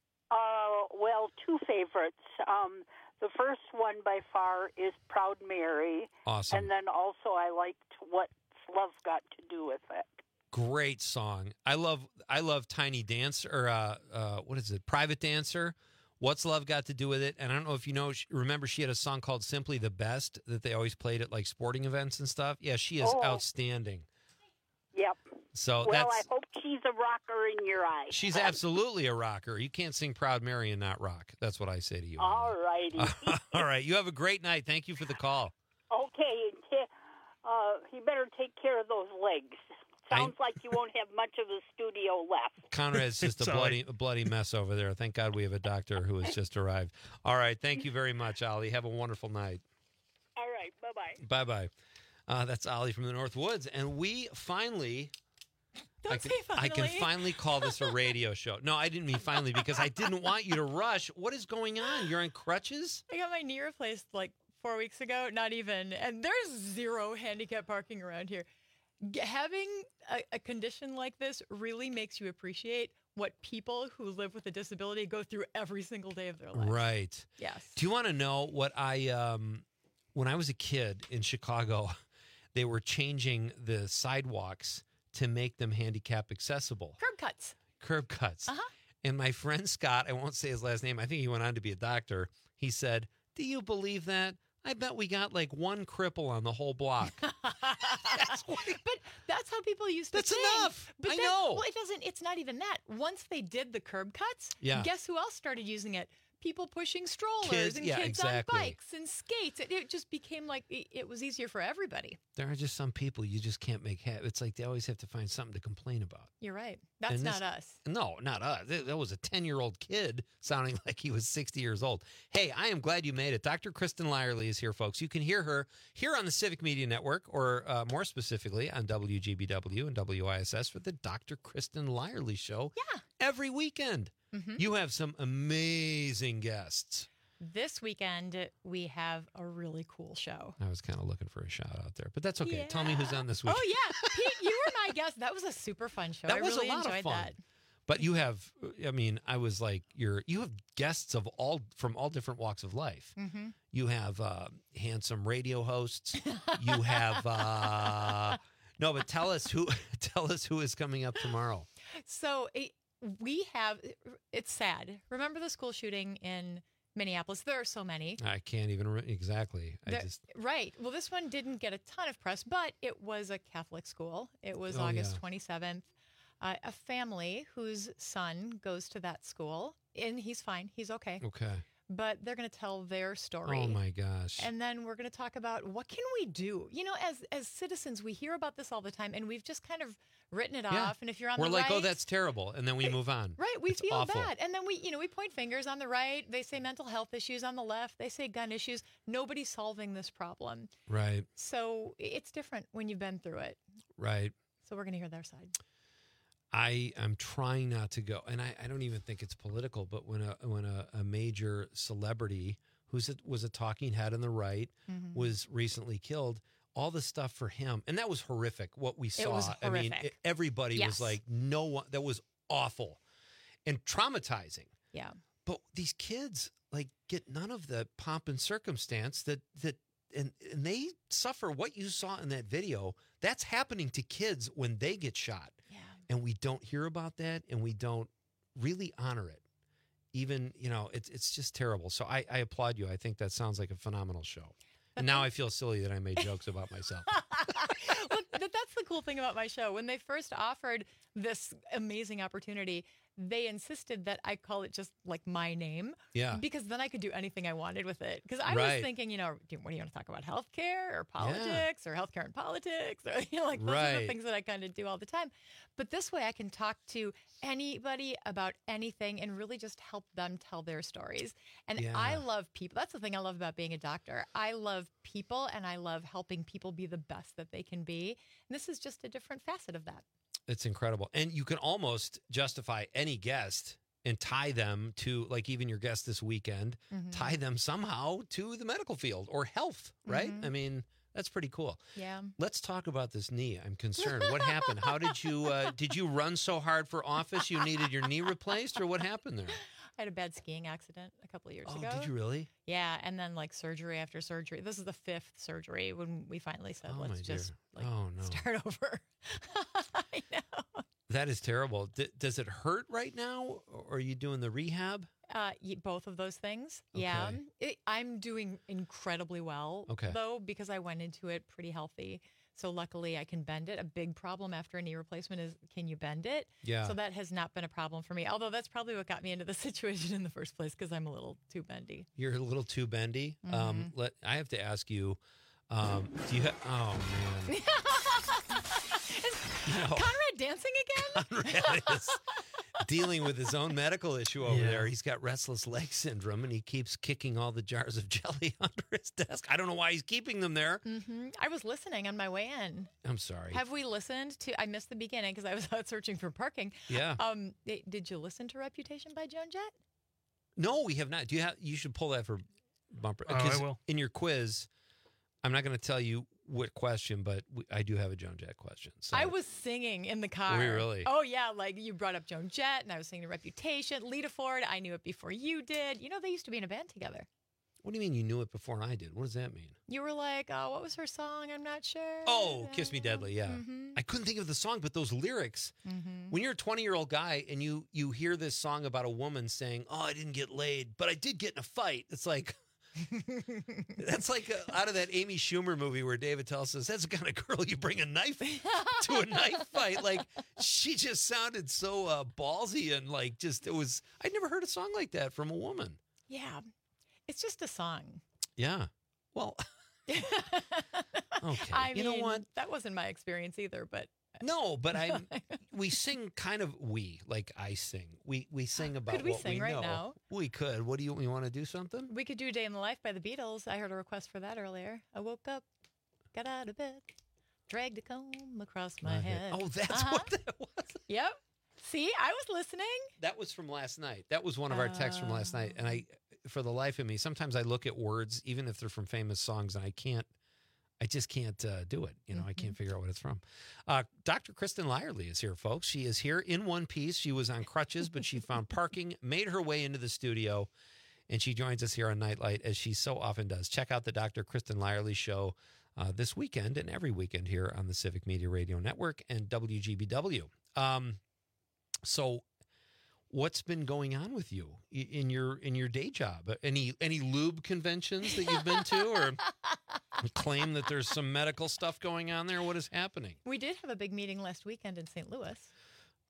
Uh, well, two favorites. Um, the first one by far is Proud Mary. Awesome. And then also I liked What's Love Got to Do with It. Great song. I love I love Tiny Dancer or uh, uh, what is it? Private Dancer. What's Love Got to Do with It? And I don't know if you know, remember she had a song called Simply the Best that they always played at like sporting events and stuff. Yeah, she is Oh. outstanding. Yep. So well, that's I hope she's a rocker in your eyes. she's absolutely a rocker. You can't sing Proud Mary and not rock. That's what I say to you. All righty. All right. You have a great night. Thank you for the call. Okay, t- uh, he better take care of those legs. Sounds like you won't have much of the studio left. Conrad's just a Sorry. bloody, a bloody mess over there. Thank God we have a doctor who has just arrived. All right. Thank you very much, Ollie. Have a wonderful night. All right, bye-bye. Bye-bye. Uh, that's Ollie from the North Woods. And we finally... Don't I can, say I can finally. finally call this a radio show. No, I didn't mean finally because I didn't want you to rush. What is going on? You're on crutches? I got my knee replaced like four weeks ago, not even. And there's zero handicap parking around here. G- having a, a condition like this really makes you appreciate what people who live with a disability go through every single day of their life. Right. Yes. Do you want to know what I, um, when I was a kid in Chicago, they were changing the sidewalks to make them handicap accessible. Curb cuts. Curb cuts. Uh-huh. And my friend Scott, I won't say his last name, I think he went on to be a doctor. He said, "Do you believe that? I bet we got like one cripple on the whole block." That's but that's how people used to That's think. enough. But I then- know. Well, it doesn't. It's not even that. Once they did the curb cuts, Yeah. guess who else started using it? People pushing strollers Kids, and yeah, kids exactly. on bikes and skates. It, it just became like it, it was easier for everybody. There are just some people you just can't make happy. It's like they always have to find something to complain about. You're right. That's And not this- us. No, not us. That that was a ten-year-old kid sounding like he was sixty years old. Hey, I am glad you made it. Doctor Kristen Lyerly is here, folks. You can hear her here on the Civic Media Network, or uh, more specifically on W G B W and W I S S for the Doctor Kristen Lyerly Show. Yeah. Every weekend. Mhm. You have some amazing guests. This weekend we have a really cool show. I was kind of looking for a shout out there, but that's okay. Tell me who's on this week. Oh yeah, Pete, you were my guest. That was a super fun show. That I was really a lot enjoyed of fun. that. But you have, I mean, I was like, you're, you have guests of all, from all different walks of life. Mhm. You have uh, handsome radio hosts. You have, uh, no, but tell us who, tell us who is coming up tomorrow. So it, we have. It's sad. Remember the school shooting in Minneapolis? There are so many. I can't even, re- exactly. I There- just, right. Well, this one didn't get a ton of press, but it was a Catholic school. It was Oh, August yeah. twenty-seventh. uh, a family whose son goes to that school, and he's fine. He's okay. Okay. But they're going to tell their story. Oh, my gosh. And then we're going to talk about what can we do? You know, as as citizens, we hear about this all the time, and we've just kind of written it Yeah. off. And if you're on We're the like, right, oh, that's terrible. And then we move on. right, we It's feel awful. bad. And then we, you know, we point fingers on the right. They say mental health issues on the left. They say gun issues. Nobody's solving this problem. Right, So it's different when you've been through it. right. So we're going to hear their side. I am trying not to go, and I, I don't even think it's political, but when a when a, a major celebrity who's a, was a talking head on the right Mhm. was recently killed, all the stuff for him, and that was horrific. What we saw, was I mean, horrific. it- everybody Yes. was like, no one. That was awful and traumatizing. Yeah. But these kids like get none of the pomp and circumstance that that and and they suffer what you saw in that video. That's happening to kids when they get shot. Yeah. And we don't hear about that, and we don't really honor it. Even, you know, it's it's just terrible. So I, I applaud you. I think that sounds like a phenomenal show. And now I feel silly that I made jokes about myself. Look, but that's the cool thing about my show. When they first offered this amazing opportunity, they insisted that I call it just like my name. Yeah. Because then I could do anything I wanted with it. Because I Right. was thinking, you know, do, what do you want to talk about? Healthcare or politics or healthcare and politics? Or, you know, like those are the Right. things that I kind of do all the time. But this way I can talk to anybody about anything and really just help them tell their stories. And Yeah. I love people. That's the thing I love about being a doctor. I love people and I love helping people be the best that they can be. And this is just a different facet of that. It's incredible. And you can almost justify any guest and tie them to, like even your guest this weekend, Mhm. tie them somehow to the medical field or health, right? Mhm. I mean, that's pretty cool. Yeah. Let's talk about this knee. I'm concerned. What happened? How did you, uh, did you run so hard for office you needed your knee replaced, or what happened there? I had a bad skiing accident a couple of years Oh, ago. did you really? Yeah, and then like surgery after surgery. This is the fifth surgery when we finally said, Oh, let's my just dear. like Oh, no. start over. I know. That is terrible. D- does it hurt right now, or are you doing the rehab? Uh, y- both of those things. Yeah. Okay. It, I'm doing incredibly well, Okay. though, because I went into it pretty healthy. So luckily I can bend it. A big problem after a knee replacement is, can you bend it? Yeah. So that has not been a problem for me. Although that's probably what got me into the situation in the first place, because I'm a little too bendy. You're a little too bendy. Mm-hmm. Um, let I have to ask you. Um, do you? Ha- oh man, Is Conrad dancing again? Conrad is dealing with his own medical issue over Yeah. there. He's got restless leg syndrome, and he keeps kicking all the jars of jelly under his desk. I don't know why he's keeping them there. hmm I was listening on my way in. I'm sorry. Have we listened to? I missed the beginning because I was out searching for parking. Yeah. Um. Did did you listen to "Reputation" by Joan Jett? No, we have not. Do you have? You should pull that for bumper. Oh, I 'cause will. In your quiz, I'm not going to tell you what question, but we, I do have a Joan Jett question. So. I was singing in the car. Were you really? Oh yeah, like you brought up Joan Jett, and I was singing "Reputation." Lita Ford, I knew it before you did. You know, they used to be in a band together. What do you mean you knew it before I did? What does that mean? You were like, "Oh, what was her song? I'm not sure." Oh, Kiss Me Deadly, yeah. Mhm. I couldn't think of the song, but those lyrics. Mhm. When you're a twenty-year-old guy and you you hear this song about a woman saying, "Oh, I didn't get laid, but I did get in a fight." It's like that's like uh out of that Amy Schumer movie where David Tell says, "That's the kind of girl you bring a knife to a knife fight." Like she just sounded so uh, ballsy and like just it was. I'd never heard a song like that from a woman. Yeah, it's just a song. Yeah. Well. Okay. I you mean, know what? that wasn't my experience either, but No, but I we sing kind of we like I sing. We we sing about Could we what sing we right know. now? We could. What do you you want to do something? we could do "Day in the Life" by the Beatles. I heard a request for that earlier. I woke up, got out of bed, dragged a comb across my My head. head. Oh, that's Uh-huh. what that was. Yep. See, I was listening. That was from last night. That was one of our texts from last night. And I for the life of me, sometimes I look at words even if they're from famous songs and I can't I just can't uh, do it. You know, I can't figure out what it's from. Uh, Doctor Kristen Lyerly is here, folks. She is here in one piece. She was on crutches, but she found parking, made her way into the studio, and she joins us here on Nightlight as she so often does. Check out the Doctor Kristen Lyerly show uh, this weekend and every weekend here on the Civic Media Radio Network and W G B W. Um, so what's been going on with you i- in your in your day job? Any any lube conventions that you've been to, or claim that there's some medical stuff going on there? What is happening? We did have a big meeting last weekend in Saint Louis.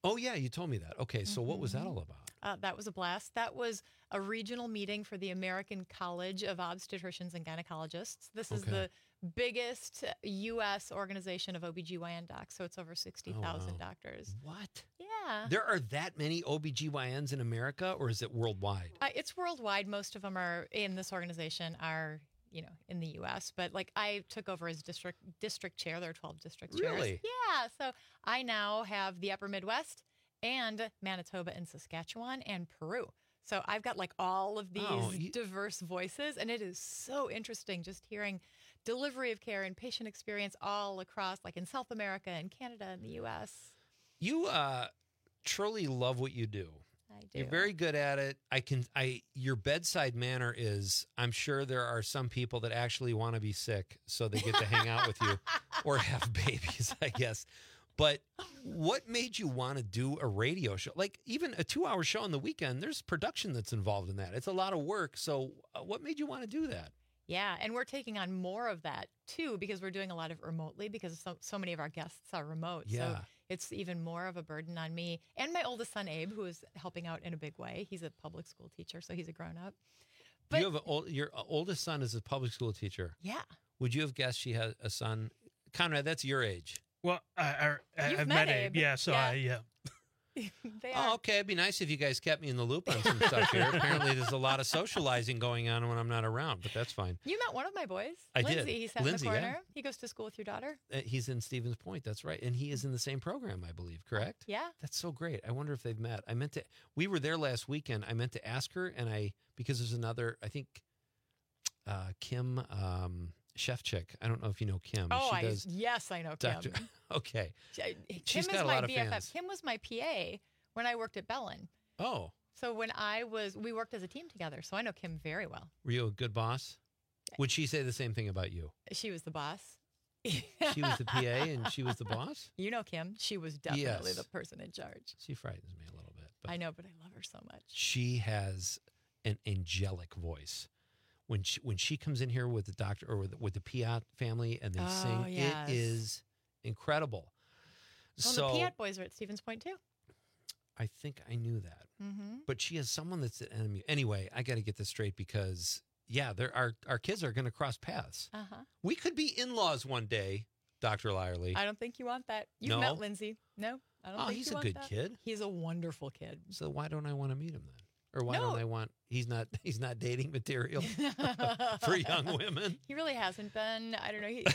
Oh, yeah, you told me that. Okay, so mm-hmm. what was that all about? Uh, that was a blast. That was a regional meeting for the American College of Obstetricians and Gynecologists. This is okay. the biggest U S organization of O B G Y N docs, so it's over sixty thousand oh, wow. doctors. What? Yeah. There are that many O B G Y Ns in America, or is it worldwide? Uh, it's worldwide. Most of them are in this organization are, you know, in the U S, but like I took over as district district chair. There are twelve district chairs. Really? Yeah. So I now have the Upper Midwest and Manitoba and Saskatchewan and Peru. So I've got like all of these oh, you... diverse voices, and it is so interesting just hearing delivery of care and patient experience all across, like in South America and Canada and the U S. You uh, truly love what you do. I do. You're very good at it. I can. I your bedside manner is. I'm sure there are some people that actually want to be sick so they get to hang out with you or have babies, I guess. But what made you want to do a radio show? Like even a two-hour show on the weekend, there's production that's involved in that. It's a lot of work. So uh, what made you want to do that? Yeah, and we're taking on more of that, too, because we're doing a lot of remotely because so, so many of our guests are remote. Yeah. So it's even more of a burden on me and my oldest son, Abe, who is helping out in a big way. He's a public school teacher, so he's a grown-up. But you have a, old, your oldest son is a public school teacher. Yeah. Would you have guessed she had a son? Conrad, that's your age. Well, I, I, I've met, met Abe. Abe. Yeah, so yeah. I, yeah. They oh, okay. It'd be nice if you guys kept me in the loop on some stuff here. Apparently, there's a lot of socializing going on when I'm not around, but that's fine. You met one of my boys. I Lindsay. did. He sat Lindsay, in the corner. Yeah. He goes to school with your daughter. Uh, he's in Stevens Point. That's right. And he is in the same program, I believe. Correct? Yeah. That's so great. I wonder if they've met. I meant to, we were there last weekend. I meant to ask her, and I, because there's another, I think, uh, Kim, um, Chef Chick. I don't know if you know Kim. Oh, she I, does yes, I know Kim. Doctor Okay. She, Kim She's is got a my lot of B F F. fans. Kim was my P A when I worked at Bellin. Oh. So when I was, we worked as a team together. So I know Kim very well. Were you a good boss? Would she say the same thing about you? She was the boss. She was the P A and she was the boss? You know Kim. She was definitely Yes. the person in charge. She frightens me a little bit. But I know, but I love her so much. she has an angelic voice. When she, when she comes in here with the doctor or with, with the Piat family and they Oh, sing, yes. it is incredible. Well, so the Piat boys are at Stevens Point too. I think I knew that. Mm-hmm. But she has someone that's an enemy. Anyway, I got to get this straight because, yeah, there our, our kids are going to cross paths. Uh-huh. We could be in-laws one day, Doctor Lyerly. I don't think you want that. You've No? met Lindsay. No, I don't Oh, think he's you a want good that. kid. He's a wonderful kid. So why don't I want to meet him then? Or why No. don't I want, he's not he's not dating material for young women? He really hasn't been. I don't know. He,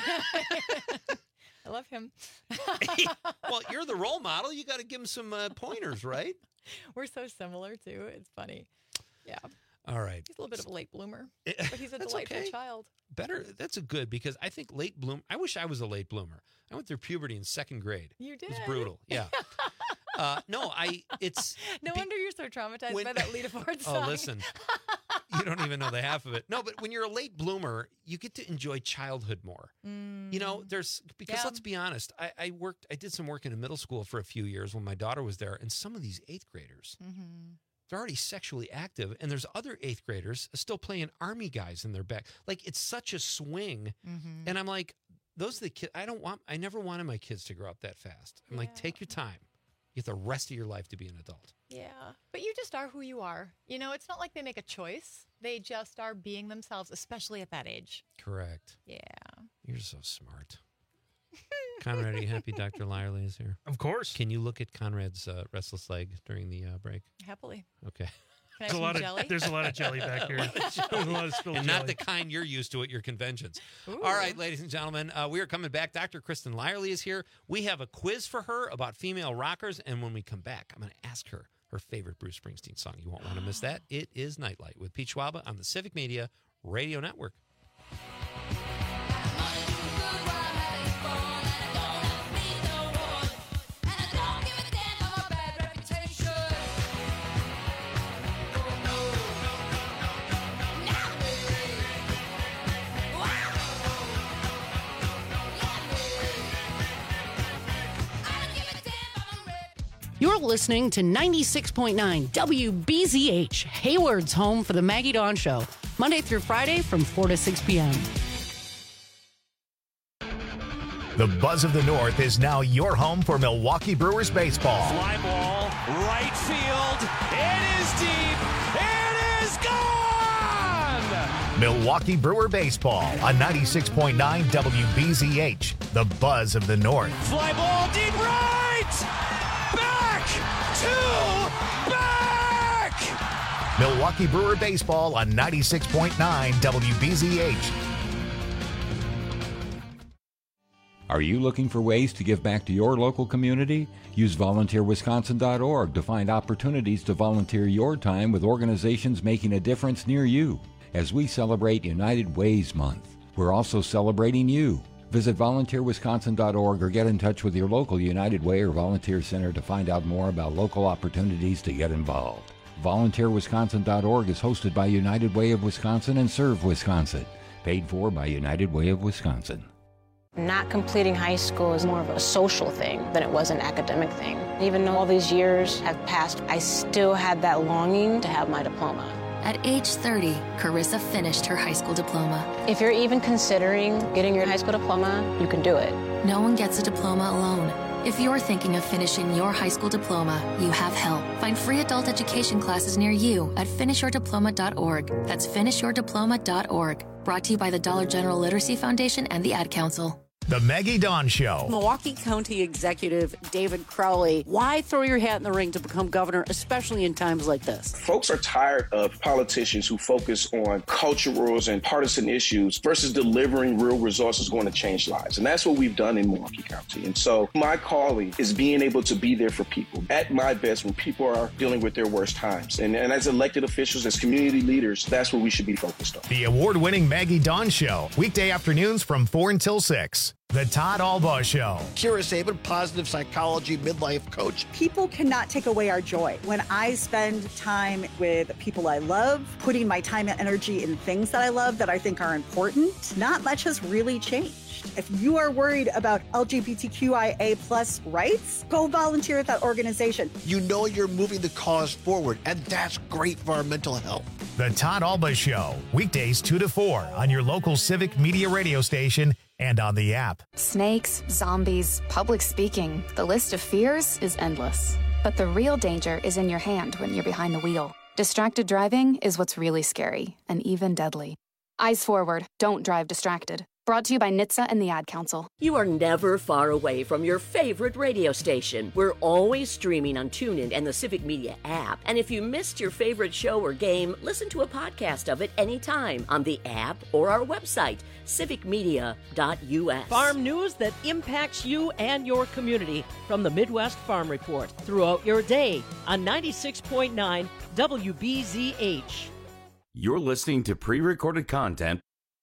I love him. Well, you're the role model. You got to give him some uh, pointers, right? We're so similar too. It's funny. Yeah. All right. He's a little bit of a late bloomer, It- but he's a that's delightful okay. child. Better. That's a good because I think late bloom. I wish I was a late bloomer. I went through puberty in second grade. You It was did? brutal. Yeah. uh, no, I. It's. No wonder you're so traumatized when- by that Lita Ford song. Oh, listen. You don't even know the half of it. No, but when you're a late bloomer, you get to enjoy childhood more. You know, there's because Yeah. let's be honest. I, I worked. I did some work in a middle school for a few years when my daughter was there, and some of these eighth graders. Mm-hmm. They're already sexually active, and there's other eighth graders still playing army guys in their back. Like it's such a swing, Mhm. and I'm like, those are the kids. I don't want. I never wanted my kids to grow up that fast. I'm like, take your time. You have the rest of your life to be an adult. Yeah, but you just are who you are. You know, it's not like they make a choice. They just are being themselves, especially at that age. Correct. Yeah. You're so smart. Conrad, are you happy Doctor Lyerly is here? Of course. Can you look at Conrad's uh, restless leg during the uh, break? Happily. Okay. Can I There's a have lot some of jelly? there's a lot of jelly back here. There's a lot of spilled And jelly. not the kind you're used to at your conventions. Ooh. All right, ladies and gentlemen, uh, we are coming back. Doctor Kristen Lyerly is here. We have a quiz for her about female rockers. And when we come back, I'm going to ask her her favorite Bruce Springsteen song. You won't want to miss that. It is Nightlight with Pete Schwaba on the Civic Media Radio Network. You're listening to ninety-six point nine W B Z H, Hayward's home for the Maggie Dawn Show, Monday through Friday from four to six p.m. The buzz of the North is now your home for Milwaukee Brewers baseball. Fly ball, right field. It is deep. It is gone! Milwaukee Brewer baseball on ninety-six point nine W B Z H. The buzz of the North. Fly ball, deep right! Back to back! Milwaukee Brewer baseball on ninety-six point nine W B Z H. Are you looking for ways to give back to your local community? Use volunteer wisconsin dot org to find opportunities to volunteer your time with organizations making a difference near you. As we celebrate United Ways Month, we're also celebrating you. Visit volunteer wisconsin dot org or get in touch with your local United Way or volunteer center to find out more about local opportunities to get involved. volunteer wisconsin dot org is hosted by United Way of Wisconsin and Serve Wisconsin. Paid for by United Way of Wisconsin. Not completing high school is more of a social thing than it was an academic thing. Even though all these years have passed, I still had that longing to have my diploma. At age thirty, Carissa finished her high school diploma. If you're even considering getting your high school diploma, you can do it. No one gets a diploma alone. If you're thinking of finishing your high school diploma, you have help. Find free adult education classes near you at finish your diploma dot org. That's finish your diploma dot org. Brought to you by the Dollar General Literacy Foundation and the Ad Council. The Maggie Dawn Show. Milwaukee County Executive David Crowley, why throw your hat in the ring to become governor, especially in times like this? Folks are tired of politicians who focus on culturals and partisan issues versus delivering real results is going to change lives. And that's what we've done in Milwaukee County. And so my calling is being able to be there for people at my best when people are dealing with their worst times. And, and as elected officials, as community leaders, that's what we should be focused on. The award-winning Maggie Dawn Show. Weekday afternoons from four until six. The Todd Albaugh Show. Kira Sabin, positive psychology midlife coach. People cannot take away our joy. When I spend time with people I love, putting my time and energy in things that I love that I think are important, not much has really changed. If you are worried about L G B T Q I A plus rights, go volunteer at that organization. You know you're moving the cause forward, and that's great for our mental health. The Todd Albaugh Show. Weekdays two to four on your local Civic Media radio station and on the app. Snakes, zombies, public speaking. The list of fears is endless. But the real danger is in your hand when you're behind the wheel. Distracted driving is what's really scary and even deadly. Eyes forward. Don't drive distracted. Brought to you by N H T S A and the Ad Council. You are never far away from your favorite radio station. We're always streaming on TuneIn and the Civic Media app. And if you missed your favorite show or game, listen to a podcast of it anytime on the app or our website, civic media dot U S. Farm news that impacts you and your community from the Midwest Farm Report throughout your day on ninety-six point nine W B Z H. You're listening to pre-recorded content.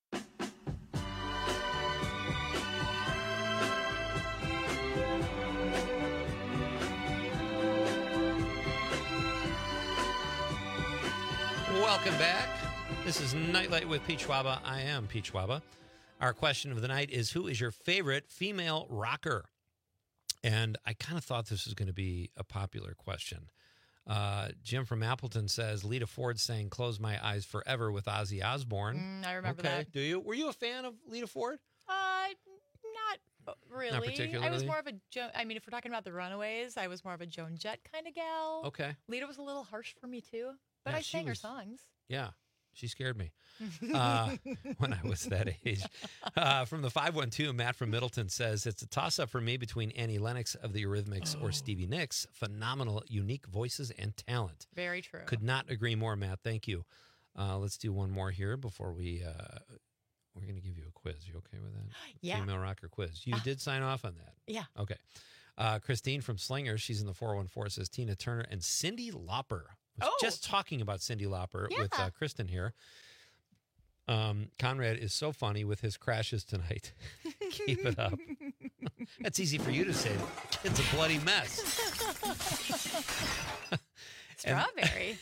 Welcome back. This is Nightlight with Pete Schwaba. I am Pete Schwaba. Our question of the night is, who is your favorite female rocker? And I kind of thought this was going to be a popular question. Uh, Jim from Appleton says, Lita Ford sang Close My Eyes Forever with Ozzy Osbourne. Mm, I remember okay. that. Do you? Were you a fan of Lita Ford? Uh, not really. Not particularly? I was more of a, jo- I mean, if we're talking about the Runaways, I was more of a Joan Jett kind of gal. Okay. Lita was a little harsh for me too, but Yeah, I she sang her was- songs. Yeah. She scared me uh, when I was that age. Uh, from the five one two, Matt from Middleton says, it's a toss-up for me between Annie Lennox of the Eurythmics Oh. or Stevie Nicks. Phenomenal, unique voices and talent. Very true. Could not agree more, Matt. Thank you. Uh, let's do one more here before we... Uh, we're going to give you a quiz. You okay with that? Yeah. Female rocker quiz. You did sign off on that. Yeah. Okay. Uh, Christine from Slinger, she's in the four one four, says Tina Turner and Cyndi Lauper. I was Oh. just talking about Cyndi Lauper with Yeah. uh, Kristen here. Um, Conrad is so funny with his crashes tonight. Keep it up. That's easy for you to say. It's a bloody mess. Strawberry.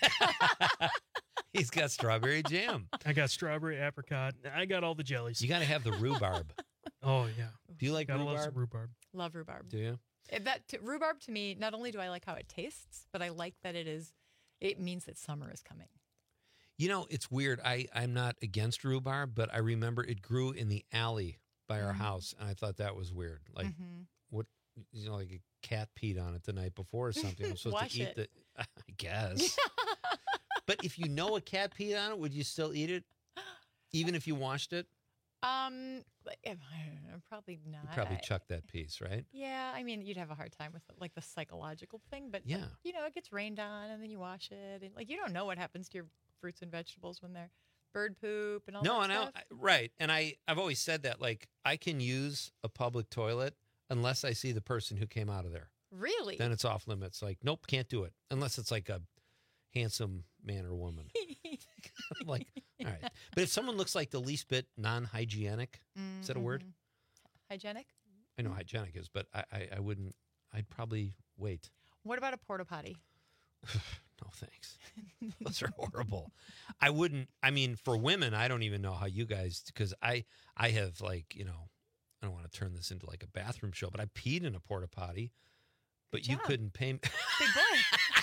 He's got strawberry jam. I got strawberry, apricot. I got all the jellies. You got to have the rhubarb. Oh, yeah. Do you like Gotta love rhubarb? some rhubarb. Love rhubarb. Do you? It- That t- rhubarb to me, not only do I like how it tastes, but I like that it is. It means that summer is coming. You know, it's weird. I, I'm not against rhubarb, but I remember it grew in the alley by our Mhm. house, and I thought that was weird. Like, Mhm. what, you know, like a cat peed on it the night before or something. I'm supposed Wash to eat it. the, I guess. But if you know a cat peed on it, would you still eat it? Even if you washed it? Um, like, I don't know, probably not. You'd probably I- chuck that piece, right? Yeah, I mean, you'd have a hard time with like the psychological thing, but like, Yeah. you know, it gets rained on, and then you wash it, and like you don't know what happens to your fruits and vegetables when they're bird poop and all No, that and I, stuff. I- right. And I, I've always said that, like, I can use a public toilet unless I see the person who came out of there. Really? Then it's off limits. Like, nope, can't do it. Unless it's like a handsome man or woman. Like, all right. But if someone looks like the least bit non-hygienic, is that a word? Mhm. Hygienic? I know hygienic is, but I, I, I wouldn't, I'd probably wait. What about a porta potty? No, thanks. Those are horrible. I wouldn't, I mean, for women, I don't even know how you guys, because I, I have like, you know, I don't want to turn this into like a bathroom show, but I peed in a porta potty, but Good you job. couldn't pay me. Big boy.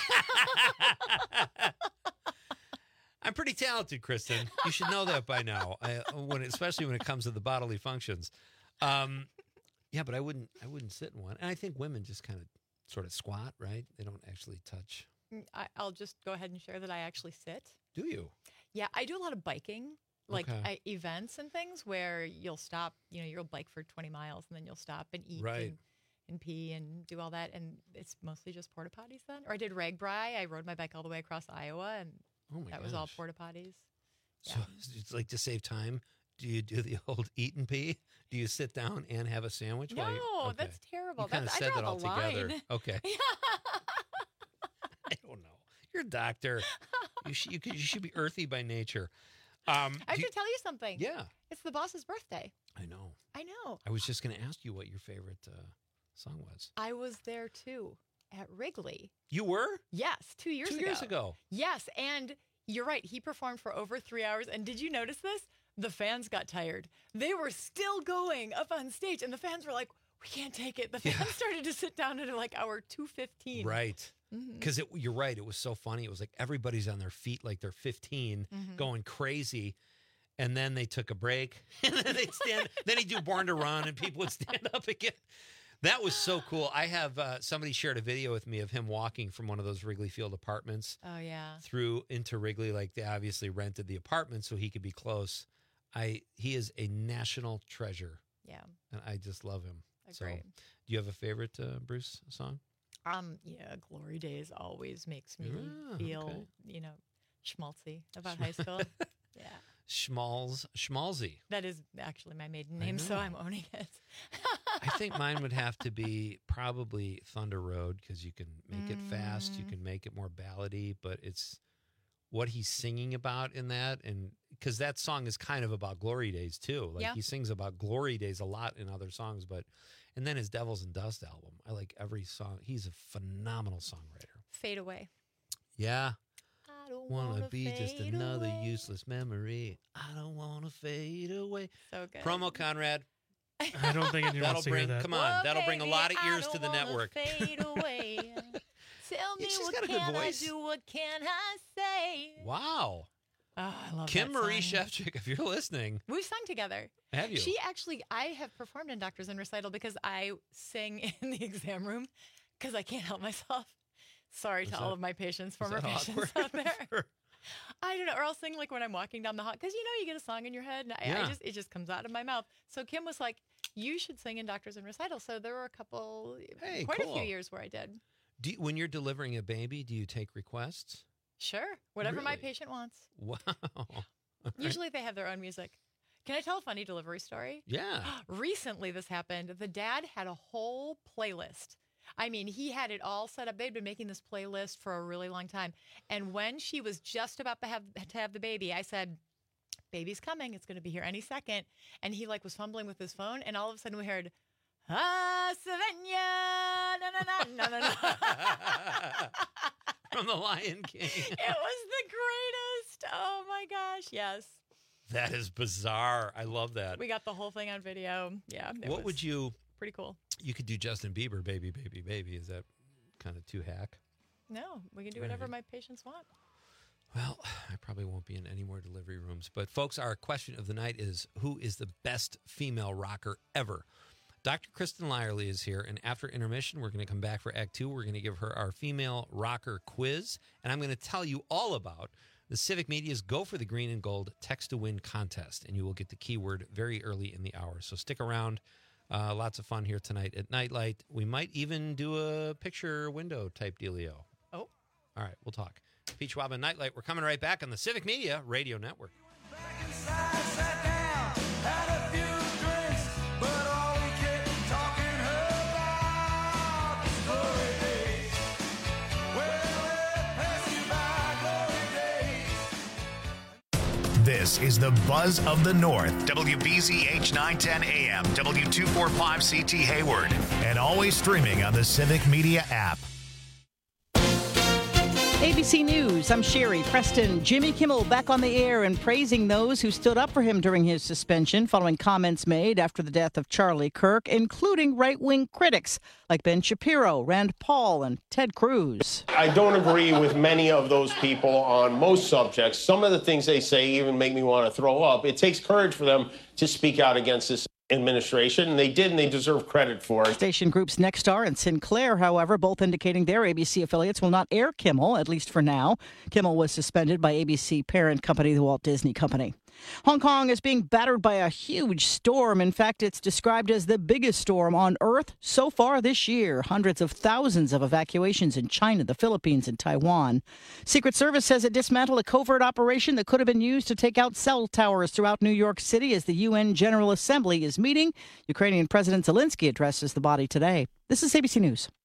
I'm pretty talented, Kristen. You should know that by now. I, when, especially when it comes to the bodily functions. Um, yeah, but I wouldn't. I wouldn't sit in one. And I think women just kind of sort of squat, right? They don't actually touch. Mm, I, I'll just go ahead and share that I actually sit. Do you? Yeah, I do a lot of biking, like Okay. I, events and things where you'll stop. You know, you'll bike for twenty miles and then you'll stop and eat Right. and, and pee and do all that. And it's mostly just porta potties then. Or I did Ragbri. I rode my bike all the way across Iowa, and Oh my that was all gosh. porta potties. So it's like to save time. Do you do the old eat and pee? Do you sit down and have a sandwich? No, while you, okay. that's terrible. You kind of That's, I said draw that all the together. line. Okay. I don't know. You're a doctor. You should, you, could, you should be earthy by nature. Um, I have do you- to tell you something. Yeah. It's the boss's birthday. I know. I know. I was just going to ask you what your favorite uh, song was. I was there too at Wrigley. You were? Yes, two years Two ago. years ago. Yes, and you're right. He performed for over three hours. And did you notice this? The fans got tired. They were still going up on stage, and the fans were like, "We can't take it." The fans started to sit down at like hour two fifteen. Right. Mhm. Because you're right. It was so funny. It was like everybody's on their feet like they're fifteen, Mhm. going crazy. And then they took a break. And then they'd stand. Then he'd do Born to Run, and people would stand up again. That was so cool. I have uh, somebody shared a video with me of him walking from one of those Wrigley Field apartments Oh yeah. through into Wrigley. Like they obviously rented the apartment so he could be close. I he is a national treasure. Yeah. And I just love him. So, Agree. do you have a favorite uh, Bruce song? Um. Yeah. Glory Days always makes me Ah, feel, okay. you know, schmaltzy about high school. Yeah. Schmalz, Schmalzy. That is actually my maiden I name, so know. I'm owning it. I think mine would have to be probably Thunder Road because you can make it fast, you Mm. can make it more ballady, but it's what he's singing about in that, and because that song is kind of about glory days too. Like Yeah. he sings about glory days a lot in other songs, but and then his Devils and Dust album, I like every song. He's a phenomenal songwriter. Fade away. Yeah. I don't Wanna wanna be just fade another away. useless memory. I don't wanna fade away. So good. Promo Conrad. I don't think anyone That'll wants to bring. hear that. Come on, Well, that'll bring a baby, lot of I ears don't to the wanna network. Fade away. Tell me she's what got a good can I voice. do? What can I say? Wow. Oh, I love Kim that Marie song. Shevchik, if you're listening, We've sung together. have you? She actually, I have performed in Doctors in Recital because I sing in the exam room because I can't help myself. Sorry Is to that- all of my patients, former that patients awkward? out there. I don't know, or I'll sing like when I'm walking down the hall because you know you get a song in your head and I, Yeah. I just it just comes out of my mouth. So Kim was like, "You should sing in Doctors in Recital." So there were a couple, Hey, quite a cool. few years where I did. Do you- when you're delivering a baby, do you take requests? Sure, whatever my Really? patient wants. Wow. All right. Usually they have their own music. Can I tell a funny delivery story? Yeah. Recently, this happened. The dad had a whole playlist. I mean, he had it all set up. They'd been making this playlist for a really long time. And when she was just about to have to have the baby, I said, "Baby's coming. It's going to be here any second." And he like was fumbling with his phone, and all of a sudden we heard, "Ah, Savannah, na na na na na na." From the Lion King. It was the greatest. Oh my gosh, yes. That is bizarre. I love that. We got the whole thing on video. Yeah. it What was would you? Pretty cool. You could do Justin Bieber, baby, baby, baby. Is that kind of too hack? No, we can do All whatever right. my patients want. Well, I probably won't be in any more delivery rooms. But, folks, our question of the night is, who is the best female rocker ever? Doctor Kristen Lyerly is here, and after intermission, we're going to come back for Act Two. We're going to give her our female rocker quiz, and I'm going to tell you all about the Civic Media's Go for the Green and Gold Text to Win contest, and you will get the keyword very early in the hour. So stick around. Uh, lots of fun here tonight at Nightlight. We might even do a picture window type dealio. Oh. All right, we'll talk. Pete Schwab and Nightlight. We're coming right back on the Civic Media Radio Network. This is the Buzz of the North. W B Z H nine ten A M, W two forty-five C T Hayward, and always streaming on the Civic Media app. A B C News, I'm Sherry Preston. Jimmy Kimmel back on the air and praising those who stood up for him during his suspension following comments made after the death of Charlie Kirk, including right-wing critics like Ben Shapiro, Rand Paul, and Ted Cruz. I don't agree with many of those people on most subjects. Some of the things they say even make me want to throw up. It takes courage for them to speak out against this administration, and they did, and they deserve credit for it. Station groups Nexstar and Sinclair, however, both indicating their A B C affiliates will not air Kimmel, at least for now. Kimmel was suspended by A B C parent company, the Walt Disney Company. Hong Kong is being battered by a huge storm. In fact, it's described as the biggest storm on Earth so far this year. Hundreds of thousands of evacuations in China, the Philippines, and Taiwan. Secret Service says it dismantled a covert operation that could have been used to take out cell towers throughout New York City as the U N General Assembly is meeting. Ukrainian President Zelensky addresses the body today. This is A B C News.